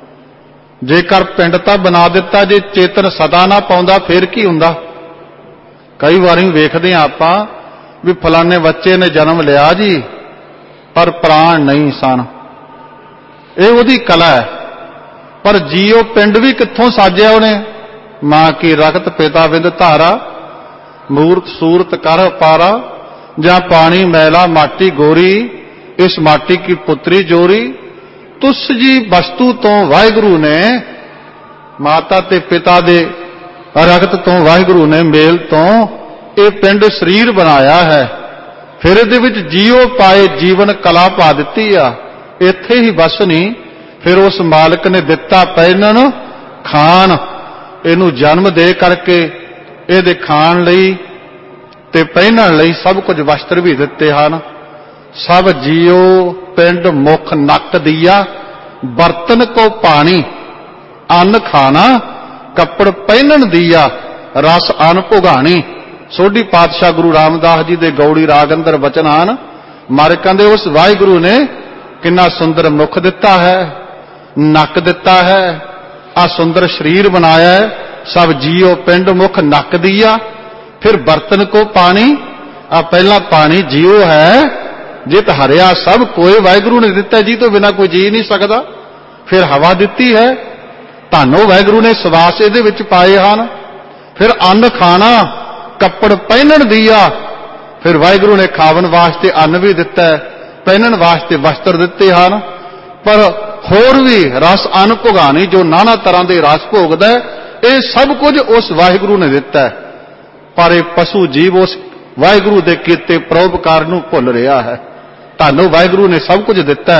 ਜੇਕਰ ਪਿੰਡ ਤਾਂ ਬਣਾ ਦਿੱਤਾ, ਜੇ ਚੇਤਨ ਸਤਾ ਨਾ ਪਾਉਂਦਾ ਫਿਰ ਕੀ ਹੁੰਦਾ? ਕਈ ਵਾਰੀ ਵੇਖਦੇ ਹਾਂ ਆਪਾਂ ਵੀ ਫਲਾਣੇ ਬੱਚੇ ਨੇ ਜਨਮ ਲਿਆ ਜੀ, ਪਰ ਪ੍ਰਾਣ ਨਹੀਂ ਸਨ। ਇਹ ਉਹਦੀ ਕਲਾ ਹੈ। ਪਰ ਜੀਉ ਪਿੰਡ ਵੀ ਕਿੱਥੋਂ ਸਾਜਿਆ ਉਹਨੇ? ਮਾਂ ਕੀ ਰਖਤ ਪਿਤਾ ਵਿਦ ਧਾਰਾ, ਮੂਰਤ ਸੂਰਤ ਕਰ ਪਾਰਾ, ਜਾਂ ਪਾਣੀ ਮੈਲਾ ਮਾਟੀ ਗੋਰੀ, ਇਸ ਮਾਟੀ ਕੀ ਪੁੱਤਰੀ ਜੋਰੀ। ਤੁਸ ਜੀ ਵਸਤੂ ਤੋਂ ਵਾਹਿਗੁਰੂ ਨੇ, ਮਾਤਾ ਤੇ ਪਿਤਾ ਦੇ ਰਖਤ ਤੋਂ ਵਾਹਿਗੁਰੂ ਨੇ ਮੇਲ ਤੋਂ ਇਹ ਪਿੰਡ ਸਰੀਰ ਬਣਾਇਆ ਹੈ। ਫਿਰ ਇਹਦੇ ਵਿੱਚ ਜੀਉ ਪਾਏ, ਜੀਵਨ ਕਲਾ ਪਾ ਦਿੱਤੀ ਆ। ਇੱਥੇ ਹੀ ਬਸ ਨਹੀਂ, ਫਿਰ ਉਸ ਮਾਲਕ ਨੇ ਦਿੱਤਾ ਪਹਿਨਣ ਖਾਣ, ਇਹਨੂੰ ਜਨਮ ਦੇ ਕਰਕੇ ਇਹਦੇ ਖਾਣ ਲਈ ਤੇ ਪਹਿਨਣ ਲਈ ਸਭ ਕੁਝ ਵਸਤਰ ਵੀ ਦਿੱਤੇ ਹਨ। ਸਭ ਜੀਉ ਪਿੰਡ ਮੁਖ ਨੱਕ ਦੀਆ, ਬਰਤਨ ਕੋ ਪਾਣੀ, ਅੰਨ ਖਾਣਾ, ਕੱਪੜ ਪਹਿਨਣ ਦੀਆ, ਰਸ ਅਨ ਭੁਗਾਣੀ। ਸੋਢੀ ਪਾਤਸ਼ਾਹ ਗੁਰੂ ਰਾਮਦਾਸ ਜੀ ਦੇ ਗੌੜੀ ਰਾਗ ਅੰਦਰ ਬਚਨ ਹਨ। ਮਾਰੇ ਕਹਿੰਦੇ ਉਸ ਵਾਹਿਗੁਰੂ ਨੇ ਕਿੰਨਾ ਸੁੰਦਰ ਮੁਖ ਦਿੱਤਾ ਹੈ, ਨੱਕ ਦਿੱਤਾ ਹੈ, ਆ ਸੁੰਦਰ ਸਰੀਰ ਬਣਾਇਆ ਹੈ। ਸਭ ਜੀਉ ਪਿੰਡ ਮੁਖ ਨੱਕ ਦੀਆ, ਫਿਰ ਬਰਤਨ ਕੋ ਪਾਣੀ, ਆ ਪਹਿਲਾ ਪਾਣੀ ਜੀਉ ਹੈ, ਜਿਤ ਹਰਿਆ ਸਭ ਕੋਏ, ਵਾਹਿਗੁਰੂ ਨੇ ਦਿੱਤਾ, ਜੀ ਤੋਂ ਬਿਨਾਂ ਕੋਈ ਜੀ ਨਹੀਂ ਸਕਦਾ। ਫਿਰ ਹਵਾ ਦਿੱਤੀ ਹੈ, ਧੰਨੋ ਵਾਹਿਗੁਰੂ ਨੇ ਸਵਾਸ ਇਹਦੇ ਵਿੱਚ ਪਾਏ ਹਨ। ਫਿਰ ਅੰਨ ਖਾਣਾ, ਕੱਪੜ ਪਹਿਨਣ ਦੀਆ, ਫਿਰ ਵਾਹਿਗੁਰੂ ਨੇ ਖਾਵਣ ਵਾਸਤੇ ਅੰਨ ਵੀ ਦਿੱਤਾ ਹੈ, ਪਹਿਨਣ ਵਾਸਤੇ ਵਸਤਰ ਦਿੱਤੇ ਹਨ। ਪਰ ਹੋਰ ਵੀ ਰਸ ਅਨ ਭੁਗਾਣੀ, ਜੋ ਨਾਨਾ ਤਰ੍ਹਾਂ ਦੇ ਰਸ ਭੋਗਦਾ, ਇਹ ਸਭ ਕੁਝ ਉਸ ਵਾਹਿਗੁਰੂ ਨੇ ਦਿੱਤਾ। ਪਰ ਇਹ ਪਸ਼ੂ ਜੀਵ ਉਸ ਵਾਹਿਗੁਰੂ ਦੇ ਕੀਤੇ ਪਰਉਪਕਾਰ ਨੂੰ ਭੁੱਲ ਰਿਹਾ ਹੈ। ਤੁਹਾਨੂੰ ਵਾਹਿਗੁਰੂ ਨੇ ਸਭ ਕੁਝ ਦਿੱਤਾ,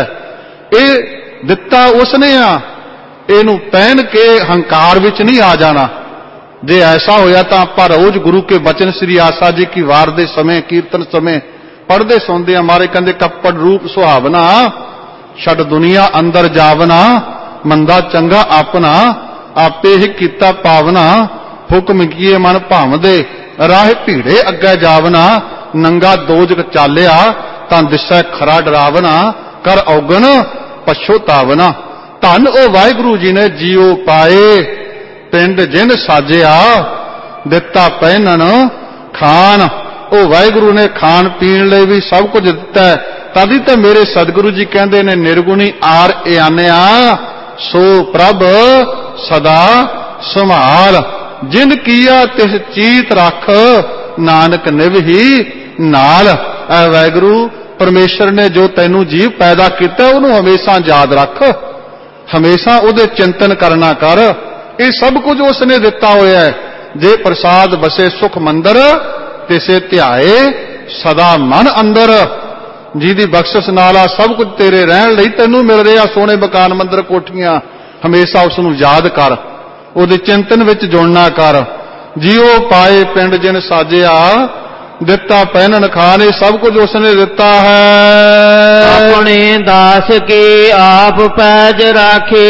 ਇਹ ਦਿੱਤਾ ਉਸਨੇ ਆ। ਇਹਨੂੰ ਪਹਿਨ ਕੇ ਹੰਕਾਰ ਵਿੱਚ ਨਹੀਂ ਆ ਜਾਣਾ। ਜੇ ਐਸਾ ਹੋਇਆ ਤਾਂ ਆਪਾਂ ਰੋਜ਼ ਗੁਰੂ ਕੇ ਬਚਨ ਸ੍ਰੀ ਆਸਾ ਜੀ ਕੀ ਵਾਰ ਦੇ ਸਮੇਂ, ਕੀਰਤਨ ਸਮੇਂ ਪੜ੍ਹਦੇ ਸੁਣਦੇ ਆ। ਮਾਰੇ ਕਹਿੰਦੇ ਕੱਪੜ ਰੂਪ ਸੁਹਾਵਨਾ, ਛੱਡ ਦੁਨੀਆ ਅੰਦਰ ਜਾਵਨਾ, ਮੰਦਾ ਚੰਗਾ ਆਪਣਾ, ਆਪੇ ਹੀ ਕੀਤਾ ਪਾਵਨਾ, ਹੁਕਮ ਕੀਏ ਮਨ ਭਾਵਦੇ, ਰਾਹ ਭੀੜੇ ਅੱਗੇ ਜਾਵਨਾ, ਨੰਗਾ ਦੋਜਕ ਚਾਲਿਆ, ਤਾਂ ਦਿਸੈ ਖਰਾ ਡਰਾਵਨਾ, ਕਰ ਔਗਣ ਪਛੋਤਾਵਨਾ। ਧੰਨ ਉਹ ਵਾਹਿਗੁਰੂ ਜੀ ਨੇ ਜੀਉ ਪਾਏ, ਪਿੰਡ ਜਿਨ ਸਾਜਿਆ, ਦਿੱਤਾ ਪਹਿਨਣ ਖਾਣ। ਉਹ ਵਾਹਿਗੁਰੂ ਨੇ ਖਾਣ ਪੀਣ ਲਈ ਵੀ ਸਭ ਕੁਝ ਦਿੱਤਾ ਹੈ। ਤਦ ਹੀ ਤਾਂ ਮੇਰੇ ਸਤਿਗੁਰੂ ਜੀ ਕਹਿੰਦੇ ਨੇ, ਨਿਰਗੁਣੀ ਆਰ ਇਆਨਿਆ, ਸੋ ਪ੍ਰਭ ਸਦਾ ਸੰਭਾਲ, ਜਿਨ ਕੀਆ ਤਿਸ ਚੀਤ ਰੱਖ, ਨਾਨਕ ਨਿਵਹੀ ਨਾਲ। ਐ ਵਾਹਿਗੁਰੂ ਪਰਮੇਸ਼ਰ ਨੇ ਜੋ ਤੈਨੂੰ ਜੀਵ ਪੈਦਾ ਕੀਤਾ, ਉਹਨੂੰ ਹਮੇਸ਼ਾ ਯਾਦ ਰੱਖ, ਹਮੇਸ਼ਾ ਉਹਦੇ ਚਿੰਤਨ ਕਰਨਾ ਕਰ। ਇਹ ਸਭ ਕੁਝ ਉਸਨੇ ਦਿੱਤਾ ਹੋਇਆ ਹੈ। ਜੇ ਪ੍ਰਸਾਦ ਬਸੇ ਸੁਖ ਮੰਦਰ, ਤਿਸੇ ਧਿਆਏ ਸਦਾ ਮਨ ਅੰਦਰ। ਜਿਹਦੀ ਬਖਸ਼ਿਸ਼ ਨਾਲ ਆ ਸਭ ਕੁਝ ਤੇਰੇ ਰਹਿਣ ਲਈ ਤੈਨੂੰ ਮਿਲ ਰਿਹਾ, ਸੋਹਣੇ ਮਕਾਨ ਮੰਦਰ ਕੋਠੀਆਂ, ਹਮੇਸ਼ਾ ਉਸ ਨੂੰ ਯਾਦ ਕਰ, ਉਹਦੇ ਚਿੰਤਨ ਵਿੱਚ ਜੁੜਨਾ ਕਰ। ਜਿਉ ਪਾਏ ਪਿੰਡ ਜਿਨ ਸਾਜਿਆ, ਦਿੱਤਾ ਪਹਿਨਣ ਖਾਨ, ਇਹ ਸਭ ਕੁਝ ਉਸਨੇ ਦਿੱਤਾ ਹੈ। ਆਪਣੇ ਦਾਸ ਕੀ ਆਪ ਪੈਜ ਰਾਖੇ,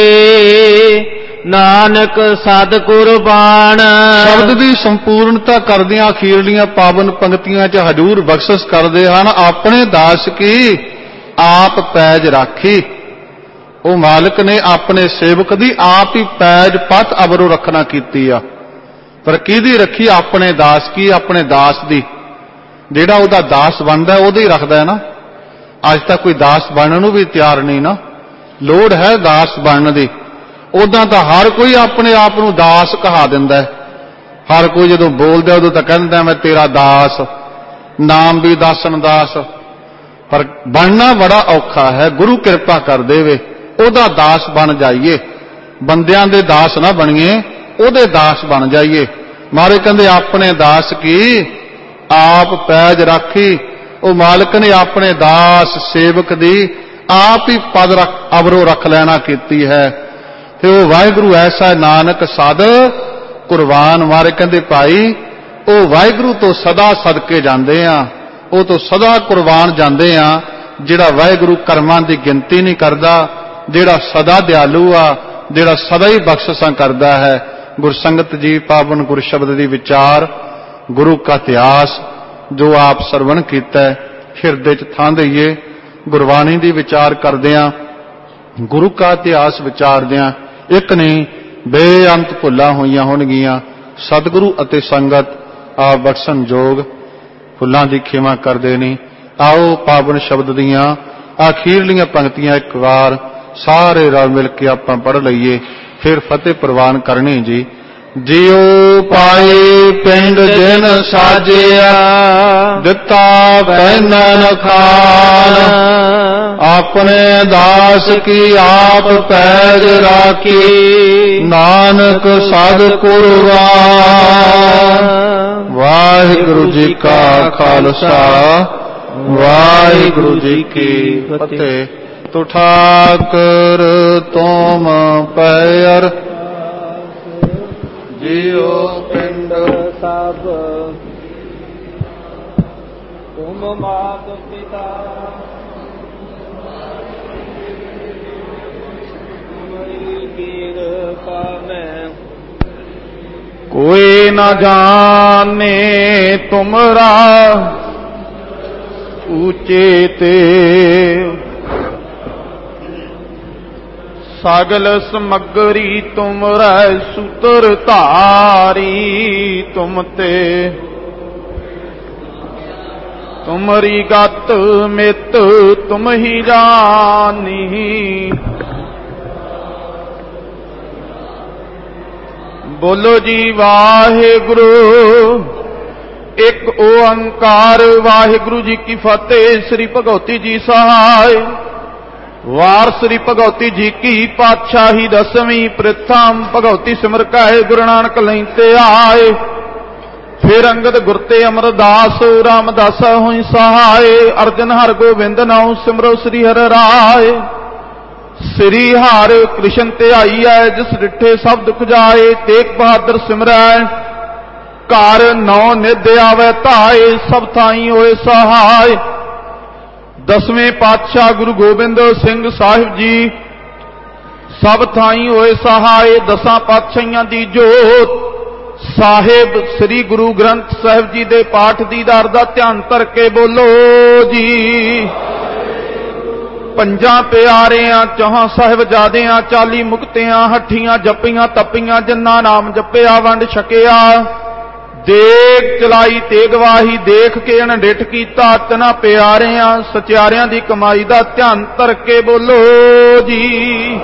ਨਾਨਕ ਸਦ ਕੁਰਬਾਨ। ਸ਼ਬਦ ਦੀ ਸੰਪੂਰਨਤਾ ਕਰਦਿਆਂ ਅਖੀਰਲੀਆਂ ਪਾਵਨ ਪੰਕਤੀਆਂ 'ਚ ਹਜੂਰ ਬਖਸ਼ਿਸ਼ ਕਰਦੇ ਹਨ, ਆਪਣੇ ਦਾਸ ਕੀ ਆਪ ਪੈਜ ਰਾਖੀ। ਉਹ ਮਾਲਕ ਨੇ ਆਪਣੇ ਸੇਵਕ ਦੀ ਆਪ ਹੀ ਪੈਜ ਪੱਤ ਅਬਰੋ ਰੱਖਣਾ ਕੀਤੀ ਆ। ਪਰ ਕਿਹਦੀ ਰੱਖੀ? ਆਪਣੇ ਦਾਸ ਕੀ, ਆਪਣੇ ਦਾਸ ਦੀ। ਜਿਹੜਾ ਉਹਦਾ ਦਾਸ ਬਣਦਾ ਉਹਦੇ ਹੀ ਰੱਖਦਾ ਹੈ ਨਾ। ਅੱਜ ਤੱਕ ਕੋਈ ਦਾਸ ਬਣਨ ਨੂੰ ਵੀ ਤਿਆਰ ਨਹੀਂ ਨਾ। ਲੋੜ ਹੈ ਦਾਸ ਬਣਨ ਦੀ। ਉਦਾਂ ਤਾਂ ਹਰ ਕੋਈ ਆਪਣੇ ਆਪ ਨੂੰ ਦਾਸ ਕਹਾ ਦਿੰਦਾ ਹੈ। ਹਰ ਕੋਈ ਜਦੋਂ ਬੋਲਦਾ ਉਦੋਂ ਤਾਂ ਕਹਿੰਦਾ ਮੈਂ ਤੇਰਾ ਦਾਸ, ਨਾਮ ਵੀ ਦਾਸਨ ਦਾਸ। ਪਰ ਬਣਨਾ ਬੜਾ ਔਖਾ ਹੈ। ਗੁਰੂ ਕਿਰਪਾ ਕਰ ਦੇਵੇ ਉਹਦਾ ਦਾਸ ਬਣ ਜਾਈਏ, ਬੰਦਿਆਂ ਦੇ ਦਾਸ ਨਾ ਬਣੀਏ, ਉਹਦੇ ਦਾਸ ਬਣ ਜਾਈਏ। ਮਾਰੇ ਕਹਿੰਦੇ ਆਪਣੇ ਦਾਸ ਕੀ ਆਪ ਪੈਜ ਰਾਖੀ। ਉਹ ਮਾਲਕ ਨੇ ਆਪਣੇ ਦਾਸ ਸੇਵਕ ਦੀ ਆਪ ਹੀ ਪਦ ਰੱਖ ਅਬਰੋ ਰੱਖ ਲੈਣਾ ਕੀਤੀ ਹੈ। ਤੇ ਉਹ ਵਾਹਿਗੁਰੂ ਐਸਾ ਨਾਨਕ ਸਦ ਕੁਰਬਾਨ। ਮਾਰੇ ਕਹਿੰਦੇ ਭਾਈ ਉਹ ਵਾਹਿਗੁਰੂ ਤੋਂ ਸਦਾ ਸਦਕੇ ਜਾਂਦੇ ਆ, ਉਹ ਤੋਂ ਸਦਾ ਕੁਰਬਾਨ ਜਾਂਦੇ ਆ। ਜਿਹੜਾ ਵਾਹਿਗੁਰੂ ਕਰਮਾਂ ਦੀ ਗਿਣਤੀ ਨਹੀਂ ਕਰਦਾ, ਜਿਹੜਾ ਸਦਾ ਦਿਆਲੂ ਆ, ਜਿਹੜਾ ਸਦਾ ਹੀ ਬਖਸ਼ਿਸ਼ਾਂ ਕਰਦਾ ਹੈ। ਗੁਰਸੰਗਤ ਜੀ ਪਾਵਨ ਗੁਰ ਸ਼ਬਦ ਦੀ ਵਿਚਾਰ, ਗੁਰੂ ਕਾ ਇਤਿਹਾਸ ਜੋ ਆਪ ਸਰਵਣ ਕੀਤਾ ਹਿਰਦੇ 'ਚ ਥਾਂ ਦਈਏ। ਗੁਰਬਾਣੀ ਦੀ ਵਿਚਾਰ ਕਰਦਿਆਂ, ਗੁਰੂ ਕਾ ਇਤਿਹਾਸ ਵਿਚਾਰਦਿਆਂ ਇੱਕ ਨਹੀਂ ਬੇਅੰਤ ਭੁੱਲਾਂ ਹੋਈਆਂ ਹੋਣਗੀਆਂ। ਸਤਿਗੁਰੂ ਅਤੇ ਸੰਗਤ ਆਪ ਬਖਸ਼ਣ ਯੋਗ ਭੁੱਲਾਂ ਦੀ ਖਿਮਾ ਕਰਦੇ ਨਹੀਂ। ਆਓ ਪਾਵਨ ਸ਼ਬਦ ਦੀਆਂ ਆਖੀਰਲੀਆਂ ਪੰਕਤੀਆਂ ਇੱਕ ਵਾਰ ਸਾਰੇ ਰਲ ਮਿਲ ਕੇ ਆਪਾਂ ਪੜ੍ਹ ਲਈਏ, ਫਿਰ ਫਤਿਹ ਪ੍ਰਵਾਨ ਕਰਨੀ ਜੀ। ਜਿਉ ਪਾਏ ਪਿੰਡ ਜਿਨ ਸਾਜਿਆ, ਦਿੱਤਾ ਪਹਿਨਣ ਖਾਨ, ਆਪਣੇ ਦਾਸ ਕੀ ਆਪ ਪੈਜ ਰਾਖੀ, ਨਾਨਕ ਸਦ ਕੁਰਬਾਨ। ਵਾਹਿਗੁਰੂ ਜੀ ਕਾ ਖਾਲਸਾ, ਵਾਹਿਗੁਰੂ ਜੀ ਕੀ ਫਤਿਹ। ਤੋ ਠਾਕਰ ਤੁਮ ਪੈਰ, ਜਿਉ ਪਿੰਡ ਸਭ ਤੁਮ ਮਾਤ ਪਿਤਾ, ਤੁਮਰੀ ਕਿਰਪਾ ਮੈਂ ਕੋਈ ਨਾ ਜਾਣੇ ਤੁਮਰਾ ਊਚੇ ਤੇ, ਸਗਲ ਸਮਗਰੀ ਤੁਮਰੈ ਸੂਤਰ ਧਾਰੀ, ਤੁਮ ਤੇ ਤੁਮਰੀ ਗਤ ਮਿਤ ਤੁਮ ਹੀ ਜਾਨੀ। ਬੋਲੋ ਜੀ ਵਾਹਿਗੁਰੂ ਇੱਕ ਓੰਕਾਰ। ਵਾਹਿਗੁਰੂ ਜੀ ਕੀ ਫਤਿਹ। ਸ੍ਰੀ ਭਗਉਤੀ ਜੀ ਸਹਾਇ। ਵਾਰ ਸ੍ਰੀ ਭਗਉਤੀ ਜੀ ਕੀ ਪਾਤਸ਼ਾਹੀ ਦਸਵੀਂ। ਪ੍ਰਥਮ ਭਗਉਤੀ ਸਿਮਰ ਕੈ ਗੁਰੂ ਨਾਨਕ ਲੈਂਤੇ ਆਏ। ਫਿਰ ਅੰਗਦ ਗੁਰ ਤੇ ਅਮਰਦਾਸ, ਰਾਮਦਾਸ ਹੋਈ ਸਹਾਇ। ਅਰਜਨ ਹਰਿ ਗੋਬਿੰਦ ਨਾਉ ਸਿਮਰੋ ਸ੍ਰੀ ਹਰਿ ਰਾਏ। ਸ੍ਰੀ ਹਰਿ ਕ੍ਰਿਸ਼ਨ ਧਿਆਈਐ, ਜਿਸ ਡਿਠੇ ਸਭ ਦੁਖ ਜਾਏ। ਤੇਗ ਬਹਾਦਰ ਸਿਮਰੈ, ਘਰ ਨੌ ਨਿਧ ਆਵੈ ਧਾਏ। ਸਭ ਥਾਈ ਹੋਏ ਸਹਾਇ। ਦਸਵੇਂ ਪਾਤਸ਼ਾਹ ਗੁਰੂ ਗੋਬਿੰਦ ਸਿੰਘ ਸਾਹਿਬ ਜੀ ਸਭ ਥਾਈ ਹੋਏ ਸਹਾਇ। ਦਸਾਂ ਪਾਤਸ਼ਾਹੀਆਂ ਦੀ ਜੋਤ ਸਾਹਿਬ ਸ੍ਰੀ ਗੁਰੂ ਗ੍ਰੰਥ ਸਾਹਿਬ ਜੀ ਦੇ ਪਾਠ ਦੀਦਾਰ ਦਾ ਧਿਆਨ ਧਰ ਕੇ ਬੋਲੋ ਜੀ। ਪੰਜਾਂ ਪਿਆਰਿਆਂ ਚੌਹਾਂ ਸਾਹਿਬਜ਼ਾਦਿਆਂ, ਚਾਲੀ ਮੁਕਤਿਆਂ, ਹੱਠੀਆਂ ਜੱਪੀਆਂ ਤਪੀਆਂ, ਜਿਨ੍ਹਾਂ ਨਾਮ ਜਪਿਆ ਵੰਡ ਛਕਿਆ। ਦੇਖ ਚਲਾਈ ਤੇ ਗਵਾਹੀ, ਦੇਖ ਕੇ ਅਣਡਿੱਠ ਕੀਤਾ ਤਨਾ ਪਿਆਰਿਆਂ ਸਚਿਆਰਿਆਂ ਦੀ ਕਮਾਈ ਦਾ ਧਿਆਨ ਧਰ ਕੇ ਬੋਲੋ ਜੀ।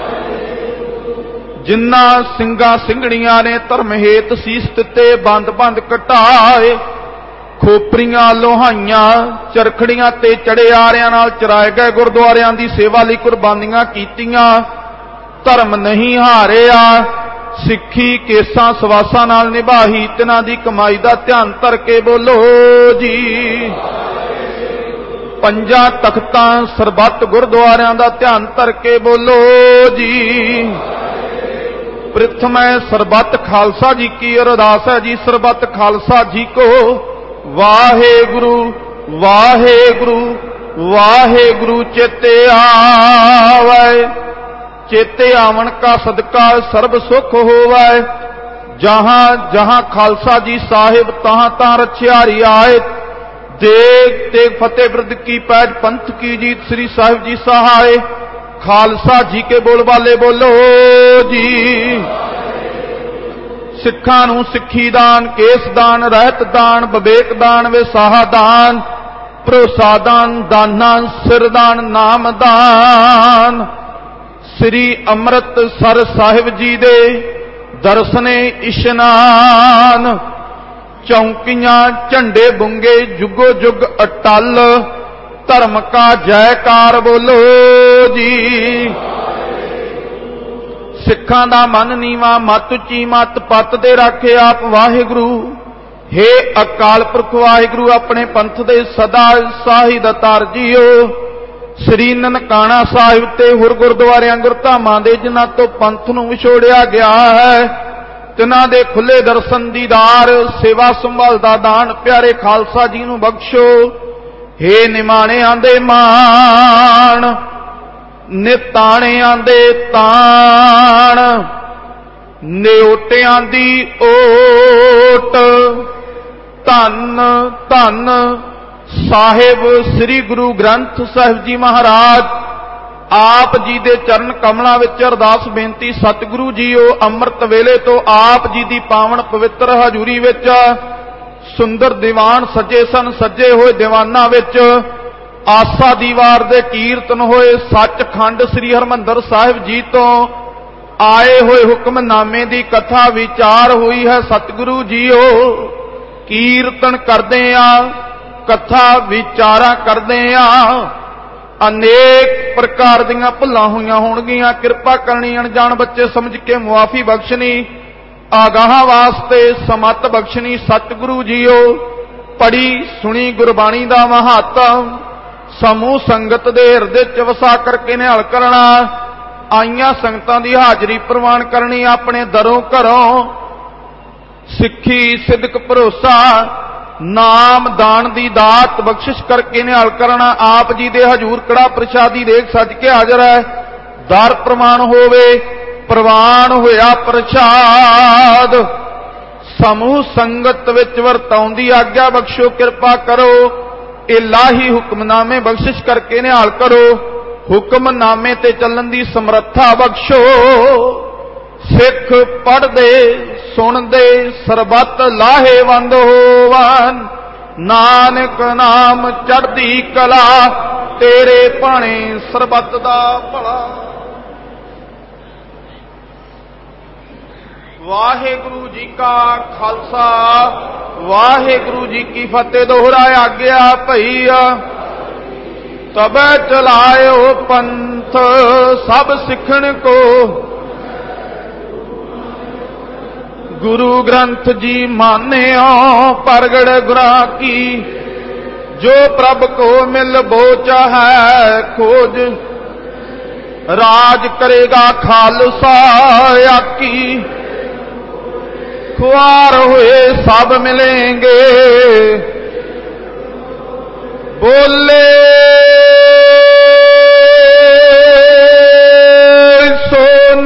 ਜਿਨ੍ਹਾਂ ਸਿੰਘਾਂ ਸਿੰਘਣੀਆਂ ਨੇ ਧਰਮ ਹੇਤ ਸੀਸ ਦਿੱਤੇ, ਬੰਦ ਬੰਦ ਘਟਾਏ। ਖੋਪਰੀਆਂ ਲੋਹਾਈਆਂ ਚਰਖੜੀਆਂ ਤੇ ਚੜਿਆਰਿਆਂ ਨਾਲ ਚਰਾਏ ਗਏ ਗੁਰਦੁਆਰਿਆਂ ਦੀ ਸੇਵਾ ਲਈ ਕੁਰਬਾਨੀਆਂ ਕੀਤੀਆਂ। ਧਰਮ ਨਹੀਂ ਹਾਰਿਆ, ਸਿੱਖੀ ਕੇਸਾਂ ਸਵਾਸਾਂ ਨਾਲ ਨਿਭਾਹੀ, ਤਿਨਾਂ ਦੀ ਕਮਾਈ ਦਾ ਧਿਆਨ ਧਰ ਕੇ ਬੋਲੋ ਜੀ। ਪੰਜਾਂ ਤਖਤਾਂ ਸਰਬੱਤ ਗੁਰਦੁਆਰਿਆਂ ਦਾ ਧਿਆਨ ਧਰ ਕੇ ਬੋਲੋ ਜੀ। ਪ੍ਰਥਮੈ ਸਰਬੱਤ ਖਾਲਸਾ ਜੀ ਕੀ ਅਰਦਾਸ ਹੈ ਜੀ। ਸਰਬੱਤ ਖਾਲਸਾ ਜੀ ਕੋ ਵਾਹਿਗੁਰੂ ਵਾਹਿਗੁਰੂ ਵਾਹਿਗੁਰੂ ਚੇਤੇ ਆਵੈ। ਚੇਤੇ ਆਵਣ ਕਾ ਸਦਕਾ ਸਰਬ ਸੁਖ ਹੋਵੈ। ਜਹਾਂ ਜਹਾਂ ਖਾਲਸਾ ਜੀ ਸਾਹਿਬ ਤਹਾਂ ਤਾਂ ਰਛਿਆਰੀ ਆਏ। ਦੇਗ ਤੇਗ ਫਤਿਹ ਬਿਰਦ ਕੀ ਪੈਜ ਪੰਥ ਕੀ ਜੀਤ ਸ੍ਰੀ ਸਾਹਿਬ ਜੀ ਸਹਾਏ। ਖਾਲਸਾ ਜੀ ਕੇ ਬੋਲ ਵਾਲੇ ਬੋਲੋ ਜੀ। ਸਿੱਖਾਂ ਨੂੰ ਸਿੱਖੀ ਦਾਨ, ਕੇਸ ਦਾਨ, ਰਹਿਤ ਦਾਨ, ਵਿਵੇਕ ਦਾਨ, ਵਿਸਾਹਾ ਦਾਨ, ਭਰੋਸਾ ਦਾਨ, ਦਾਨਾ ਸਿਰਦਾਨ, ਨਾਮ ਦਾਨ। ਸ੍ਰੀ ਅੰਮ੍ਰਿਤਸਰ ਸਾਹਿਬ ਜੀ ਦੇ ਦਰਸ਼ਨੇ ਇਸ਼ਨਾਨ। ਚੌਂਕੀਆਂ ਝੰਡੇ ਬੁੰਗੇ ਜੁਗੋ ਜੁਗ ਅਟਲ। ਧਰਮ ਕਾ ਜੈਕਾਰ ਬੋਲੋ ਜੀ। ਸਿੱਖਾਂ ਦਾ ਮਨ ਨੀਵਾ, ਮਤ ਉੱਚੀ, ਮਤ ਪੱਤ ਦੇ ਰਾਖੇ ਆਪ ਵਾਹਿਗੁਰੂ। ਹੇ ਅਕਾਲ ਪੁਰਖ ਵਾਹਿਗੁਰੂ, ਆਪਣੇ ਪੰਥ ਦੇ ਸਦਾ ਸਾਹੀ ਦਾਤਾਰ ਜੀਓ। ਸ੍ਰੀ ਨਨਕਾਣਾ ਸਾਹਿਬ ਤੇ ਹੋਰ ਗੁਰਦੁਆਰਿਆਂ ਗੁਰਧਾਮਾਂ ਦੇ ਜਿਨ੍ਹਾਂ ਤੋਂ ਪੰਥ ਨੂੰ ਵਿਛੋੜਿਆ ਗਿਆ ਹੈ, ਤਿਨਾਂ ਦੇ ਖੁੱਲੇ ਦਰਸ਼ਨ ਦੀਦਾਰ, ਸੇਵਾ ਸੰਭਾਲ ਦਾ ਦਾਨ ਪਿਆਰੇ ਖਾਲਸਾ ਜੀ ਨੂੰ ਬਖਸ਼ੋ। ਹੇ ਨਿਮਾਣਿਆਂ ਦੇ ਮਾਣ, ਨਿਤਾਣਿਆਂ ਦੇ ਤਾਣ, ਨਿਓਟਿਆਂ ਦੀ ਓਟ। ਧੰਨ ਧੰਨ ਸਾਹਿਬ ਸ੍ਰੀ ਗੁਰੂ ਗ੍ਰੰਥ ਸਾਹਿਬ ਜੀ ਮਹਾਰਾਜ। ਆਪ ਜੀ ਦੇ ਚਰਨ ਕਮਲਾਂ ਵਿੱਚ ਅਰਦਾਸ ਬੇਨਤੀ, ਸਤਿਗੁਰੂ ਜੀਓ ਅੰਮ੍ਰਿਤ ਵੇਲੇ ਤੋਂ ਆਪ ਜੀ ਦੀ ਪਾਵਨ ਪਵਿੱਤਰ ਹਜ਼ੂਰੀ ਵਿੱਚ ਸੁੰਦਰ ਦੀਵਾਨ ਸੱਜੇ ਸਨ। ਸੱਜੇ ਹੋਏ ਦੀਵਾਨਾਂ ਵਿੱਚ ਆਸਾ ਦੀ ਵਾਰ ਦੇ ਕੀਰਤਨ ਹੋਏ। ਸੱਚਖੰਡ ਸ੍ਰੀ ਹਰਿਮੰਦਰ ਸਾਹਿਬ ਜੀ ਤੋਂ ਆਏ ਹੋਏ ਹੁਕਮਨਾਮੇ ਦੀ ਕਥਾ ਵਿਚਾਰ ਹੋਈ ਹੈ। ਸਤਿਗੁਰੂ ਜੀਓ ਕੀਰਤਨ ਕਰਦੇ ਆ, ਕਥਾ ਵਿਚਾਰਾਂ ਕਰਦੇ ਆ। ਅਨੇਕ ਪ੍ਰਕਾਰ ਦੀਆਂ ਭੁੱਲਾਂ ਹੋਈਆਂ ਹੋਣਗੀਆਂ, ਕਿਰਪਾ ਕਰਨੀ। ਅਣਜਾਣ ਬੱਚੇ ਸਮਝ ਕੇ ਮੁਆਫੀ ਬਖਸ਼ਣੀ, ਆਗਾਹਾਂ ਵਾਸਤੇ ਸਮਤ ਬਖਸ਼ਣੀ। ਸਤਿਗੁਰੂ ਜੀਓ ਪੜੀ ਸੁਣੀ ਗੁਰਬਾਣੀ ਦਾ ਮਹੱਤਵ ਸਮੂਹ ਸੰਗਤ ਦੇ ਹਿਰਦੇ ਚ ਵਸਾ ਕਰਕੇ ਨਿਹਾਲ ਕਰਨਾ। ਆਈਆਂ ਸੰਗਤਾਂ ਦੀ ਹਾਜ਼ਰੀ ਪ੍ਰਵਾਨ ਕਰਨੀ। ਆਪਣੇ ਦਰੋਂ ਘਰੋਂ ਸਿੱਖੀ ਸਿਦਕ ਭਰੋਸਾ ਨਾਮ ਦਾਨ ਦੀ ਦਾਤ ਬਖਸ਼ਿਸ਼ ਕਰਕੇ ਨਿਹਾਲ ਕਰਨਾ। ਆਪ ਜੀ ਦੇ ਹਜ਼ੂਰ ਕੜਾ ਪ੍ਰਸ਼ਾਦੀ ਦੇਖ ਸੱਜ ਕੇ ਹਾਜ਼ਰ ਹੈ। ਦਰ ਪ੍ਰਮਾਣ ਹੋਵੇ ਪ੍ਰਵਾਨ ਹੋਇਆ ਪ੍ਰਸ਼ਾਦ। ਸਮੂਹ ਸੰਗਤ ਵਿੱਚ ਵਰਤਾਉਂਦੀ ਆਗਿਆ ਬਖਸ਼ੋ, ਕਿਰਪਾ ਕਰੋ। ਇਲਾਹੀ ਹੁਕਮਨਾਮੇ ਬਖਸ਼ਿਸ਼ ਕਰਕੇ ਨਿਹਾਲ ਕਰੋ। ਹੁਕਮਨਾਮੇ ਤੇ ਚੱਲਣ ਦੀ ਸਮਰੱਥਾ ਬਖਸ਼ੋ। ਸਿੱਖ ਪੜ੍ਹਦੇ ਸੁਣਦੇ ਸਰਬੱਤ ਲਾਹੇਵੰਦ ਹੋਵਨ। ਨਾਨਕ ਨਾਮ ਚੜ੍ਹਦੀ ਕਲਾ, ਤੇਰੇ ਭਾਣੇ ਸਰਬੱਤ ਦਾ ਭਲਾ। ਵਾਹਿਗੁਰੂ ਜੀ ਕਾ ਖਾਲਸਾ, ਵਾਹਿਗੁਰੂ ਜੀ ਕੀ ਫਤਿਹ। ਦੋਹਰਾਇਆ ਆਗਿਆ ਭਈ ਤਬੈ ਚਲਾਇਓ ਪੰਥ, ਸਭ ਸਿੱਖਣ ਕੋ ਗੁਰੂ ਗ੍ਰੰਥ ਜੀ ਮਾਨਿਓ। ਪ੍ਰਗਟ ਗੁਰਾਂ ਕੀ ਜੋ ਪ੍ਰਭ ਕੋ ਮਿਲ ਬੋ ਚਾਹੈ ਖੋਜ। ਰਾਜ ਕਰੇਗਾ ਖਾਲਸਾ ਆਕੀ, खुआर हुए सब मिलेंगे। बोले सो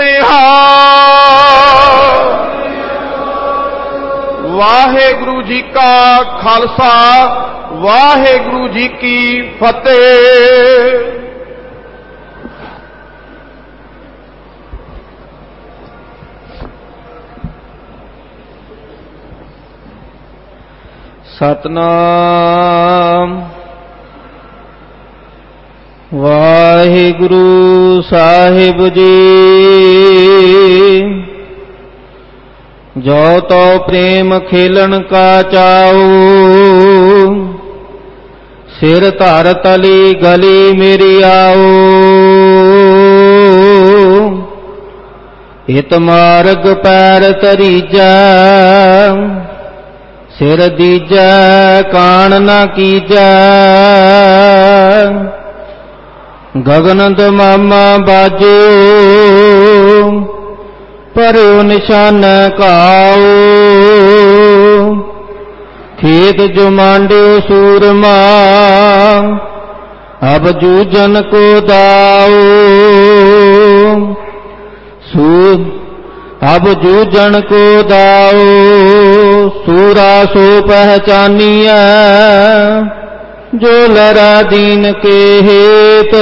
निहाल। वाहेगुरु जी का खालसा, वाहेगुरु जी की फतेह। सतनाम वाहिगुरु साहिब जी। जो तो प्रेम खेलन का चाओ, सिर धर तली गली मेरी आओ। ਹਿਤ ਮਾਰਗ ਪੈਰ ਤਰੀਜੈ, ਸਿਰ ਦੀਜੈ ਕਾਣ ਨਾ ਕੀਜੈ। ਗਗਨ ਦਮਾਮਾ ਬਾਜੋ, ਪਰਿਉ ਨਿਸ਼ਾਨ ਘਾਉ। ਖੇਤ ਜੋ ਮਾਂਡਿਓ ਸੂਰਮਾ, ਅਬ ਜੂਜਨ ਕੋ ਦਾਉ। ਸੂਰ ਅਬ ਜੂਜਨ ਕੋ ਦਾਉ, ਸੂਰਾ ਸੋ ਪਹਿਚਾਨੀਐ। ਜੋ ਲਰਾ ਦੀਨ ਕੇ ਹੇਤ,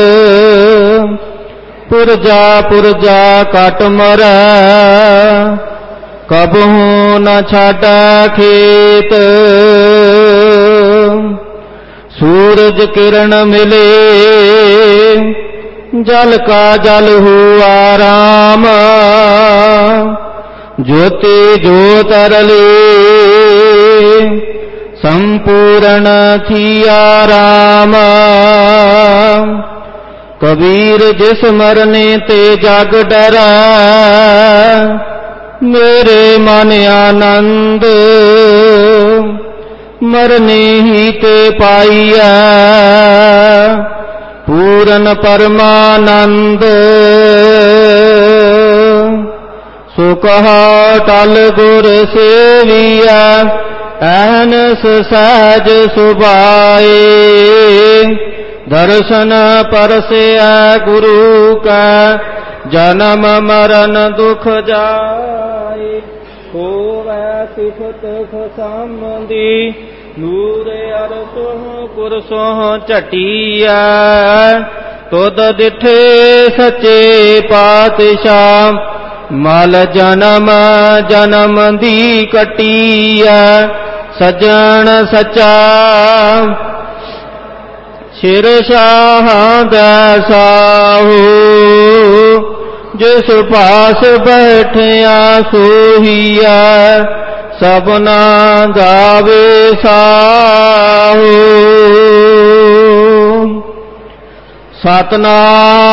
ਪੁਰਜਾ ਪੁਰਜਾ ਕਟ ਮਰੈ। ਕਬਹੂ ਨ ਛਾਡੈ ਖੇਤ, ਸੂਰਜ ਕਿਰਨ ਮਿਲੇ। ਜਲ ਕਾ ਜਲ ਹੁਆ ਰਾਮ, ਜੋਤੀ ਜੋਤ ਰਲੇ। ਸੰਪੂਰਨ ਥੀਆ ਰਾਮ, ਕਬੀਰ ਜਿਸ ਮਰਨੇ ਤੇ ਜਗ ਡਰੈ। ਮੇਰੇ ਮਨ ਆਨੰਦ, ਮਰਨੇ ਹੀ ਤੇ ਪਾਈਐ। ਪੂਰਨ ਪਰਮਾਨੰਦ, ਸੋ ਕਹਾ ਟਲ ਗੁਰ ਸੇਵੀਐ। ਐਨਸ ਸਹਿਜ ਸੁਭਾਏ, ਦਰਸ਼ਨ ਪਰਸਿਐ ਗੁਰੂ ਕੈ। ਜਨਮ ਮਰਨ ਦੁਖ ਜਾਏ, ਹੋਵੈ ਸਿਫਤ ਖਸਮਦੀ। ਨੂਰ ਅਰਸੋਂ ਕੁਰਸੋਂ ਝਟੀਐ, ਤੁਧ ਦਿਠੇ ਸੱਚੇ ਪਾਤਸ਼ਾਹ। ਮਲ ਜਨਮ ਜਨਮ ਦੀ ਕੱਟੀਐ, ਸੱਜਣ ਸੱਚਾ ਸਿਰ ਸ਼ਾਹਾਂ ਦਾ ਸਾਹੂ। ਜਿਸ ਪਾਸ ਬੈਠਿਆ ਸੋਹੀਐ, ਸਭਨਾ ਗਾਵੇ ਸਾਹੂ। ਸਤਨਾਮ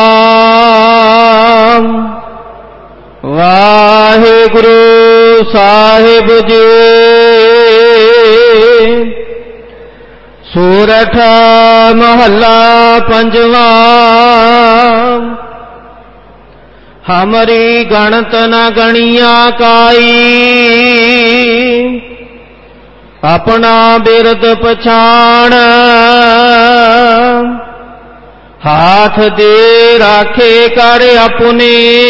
ਵਾਹਿਗੁਰੂ ਸਾਹਿਬ ਜੀ। ਸੂਰਠ ਮਹੱਲਾ ਪੰਜਵਾਂ। ਹਮਰੀ ਗਣਤ ਨ ਗਣੀਆਂ ਕਾਈ, ਆਪਣਾ ਬਿਰਦ ਪਛਾਣ। ਹਾਥ ਦੇ ਰਾਖੇ ਕਰ ਆਪਣੇ,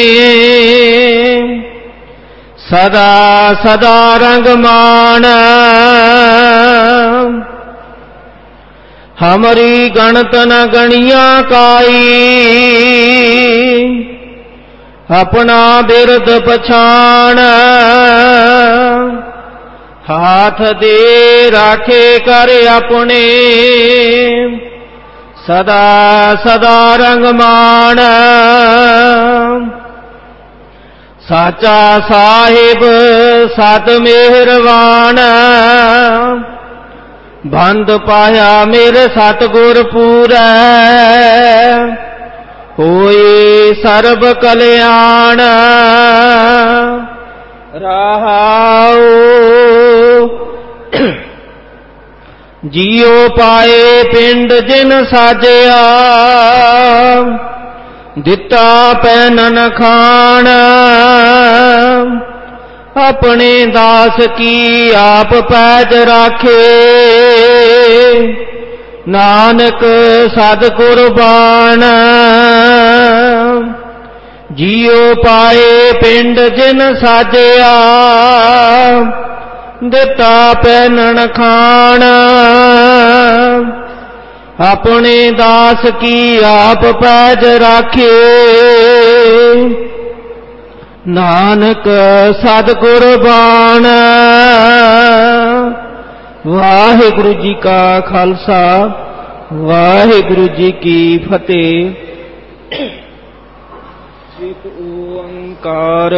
ਸਦਾ ਸਦਾ ਰੰਗ ਮਾਣ। ਹਮਰੀ ਗਣਤ ਨ ਗਣੀਆਂ ਕਾਈ, ਆਪਣਾ ਬਿਰਦ ਪਛਾਣ। ਹਾਥ ਦੇ ਰਾਖੇ ਕਰ ਆਪਣੇ, ਸਦਾ ਸਦਾ ਰੰਗ ਮਾਣ। ਸਾਚਾ ਸਾਹਿਬ ਸਤ ਮਿਹਰਵਾਨ, ਬੰਦ ਪਾਇਆ ਮੇਰੇ ਸਤਿਗੁਰ ਪੂਰੈ। ਹੋਏ ਸਰਬ ਕਲਿਆਣ, ਰਹਾਉ। ਜੀਉ ਪਾਏ ਪਿੰਡ ਜਿਨ ਸਾਜਿਆ, ਦਿੱਤਾ ਪੈਨਨ ਖਾਣ। ਆਪਣੇ ਦਾਸ ਕੀ ਆਪ ਪੈਜ ਰਾਖੇ, ਨਾਨਕ ਸਦ ਕੁਰਬਾਨ। ਜੀਉ ਪਾਏ ਪਿੰਡ ਜਿਨ ਸਾਜਿਆ, ਦਿੱਤਾ ਪੈਨਨ ਖਾਣ। ਆਪਣੇ ਦਾਸ ਕੀ ਆਪ ਪੈਜ ਰਾਖੇ, ਨਾਨਕ ਸਦ ਕੁਰਬਾਨ। ਵਾਹਿਗੁਰੂ ਜੀ ਕਾ ਖਾਲਸਾ, ਵਾਹਿਗੁਰੂ ਜੀ ਕੀ ਫਤਿਹ। ਇਕ ਓੰਕਾਰ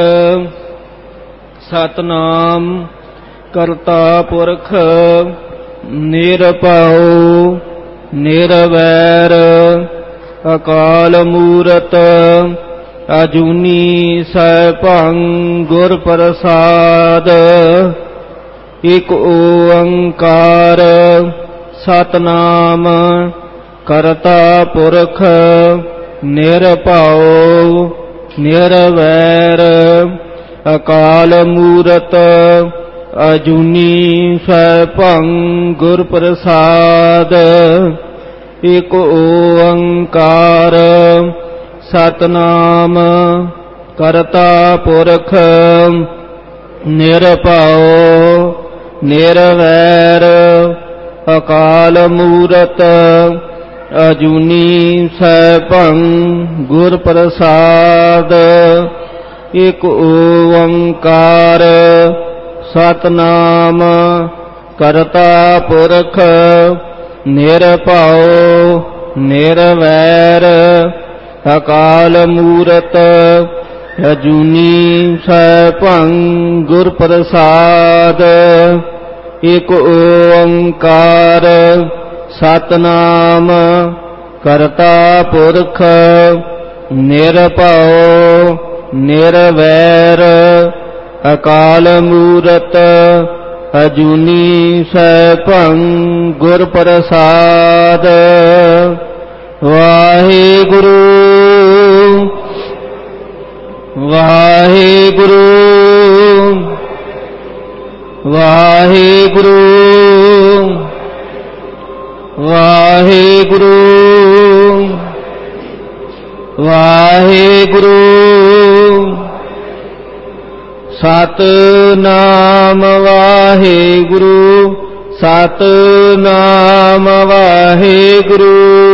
ਸਤਨਾਮ ਕਰਤਾ ਪੁਰਖ ਨਿਰਭਉ ਨਿਰਵੈਰ ਅਕਾਲ ਮੂਰਤ ਅਜੂਨੀ ਸੈਭੰ ਗੁਰ ਪ੍ਰਸਾਦ। ਇਕ ਓੰਕਾਰ ਸਤਨਾਮ ਕਰਤਾ ਪੁਰਖ ਨਿਰਭਉ ਨਿਰਵੈਰ ਅਕਾਲ ਮੂਰਤ ਅਜੂਨੀ ਸੈਭੰ ਗੁਰ ਪ੍ਰਸਾਦ। ਇਕ ਓੰਕਾਰ ਸਤਨਾਮ ਕਰਤਾ ਪੁਰਖ ਨਿਰਭਉ ਨਿਰਵੈਰ ਅਕਾਲ ਮੂਰਤ ਅਜੂਨੀ ਸੈਭੰ ਗੁਰ ਪ੍ਰਸਾਦ। ਇਕ ਓੰਕਾਰ ਸਤਨਾਮ ਕਰਤਾ ਪੁਰਖ ਨਿਰਭਉ ਨਿਰਵੈਰ ਅਕਾਲ ਮੂਰਤ ਅਜੂਨੀ ਸੈਭੰ ਗੁਰ ਪ੍ਰਸਾਦ। ਇਕ ਓੰਕਾਰ ਸਤਨਾਮ ਕਰਤਾ ਪੁਰਖ ਨਿਰਭਉ ਨਿਰਵੈਰ ਅਕਾਲ ਮੂਰਤ ਅਜੂਨੀ ਸੈਭੰ ਗੁਰ ਪ੍ਰਸਾਦ। ਵਾਹਿਗੁਰੂ ਵਾਹਿਗੁਰੂ ਵਾਹਿਗੁਰੂ ਵਾਹਿਗੁਰੂ ਵਾਹਿਗੁਰੂ। ਸਤਿਨਾਮ ਵਾਹਿਗੁਰੂ ਸਤਿਨਾਮ ਵਾਹਿਗੁਰੂ।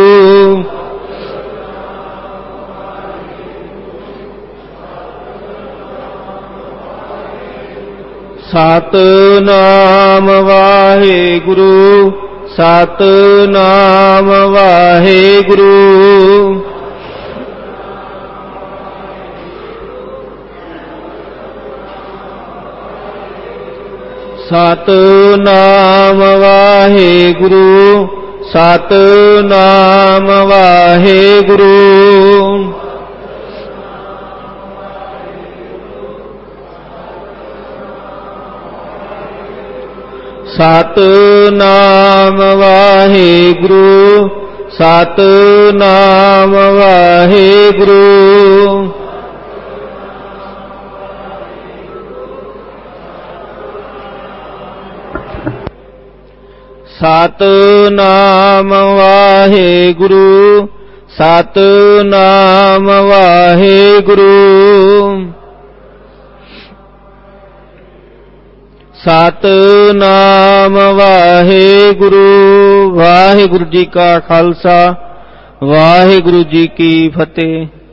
ਸਤਿਨਾਮ ਵਾਹਿਗੁਰੂ ਸਤਿਨਾਮ ਵਾਹਿਗੁਰੂ। ਸਤਿਨਾਮ ਵਾਹਿਗੁਰੂ ਸਤਿਨਾਮ ਵਾਹਿਗੁਰੂ। ਸਤਿਨਾਮ ਵਾਹਿਗੁਰੂ ਸਤਿਨਾਮ ਵਾਹਿਗੁਰੂ। ਸਤਿਨਾਮ ਵਾਹਿਗੁਰੂ ਸਤਿਨਾਮ ਵਾਹਿਗੁਰੂ। ਸਤਿਨਾਮ ਵਾਹਿਗੁਰੂ। ਵਾਹਿਗੁਰੂ ਜੀ ਕਾ ਖਾਲਸਾ ਵਾਹਿਗੁਰੂ ਜੀ ਕੀ ਫਤਿਹ।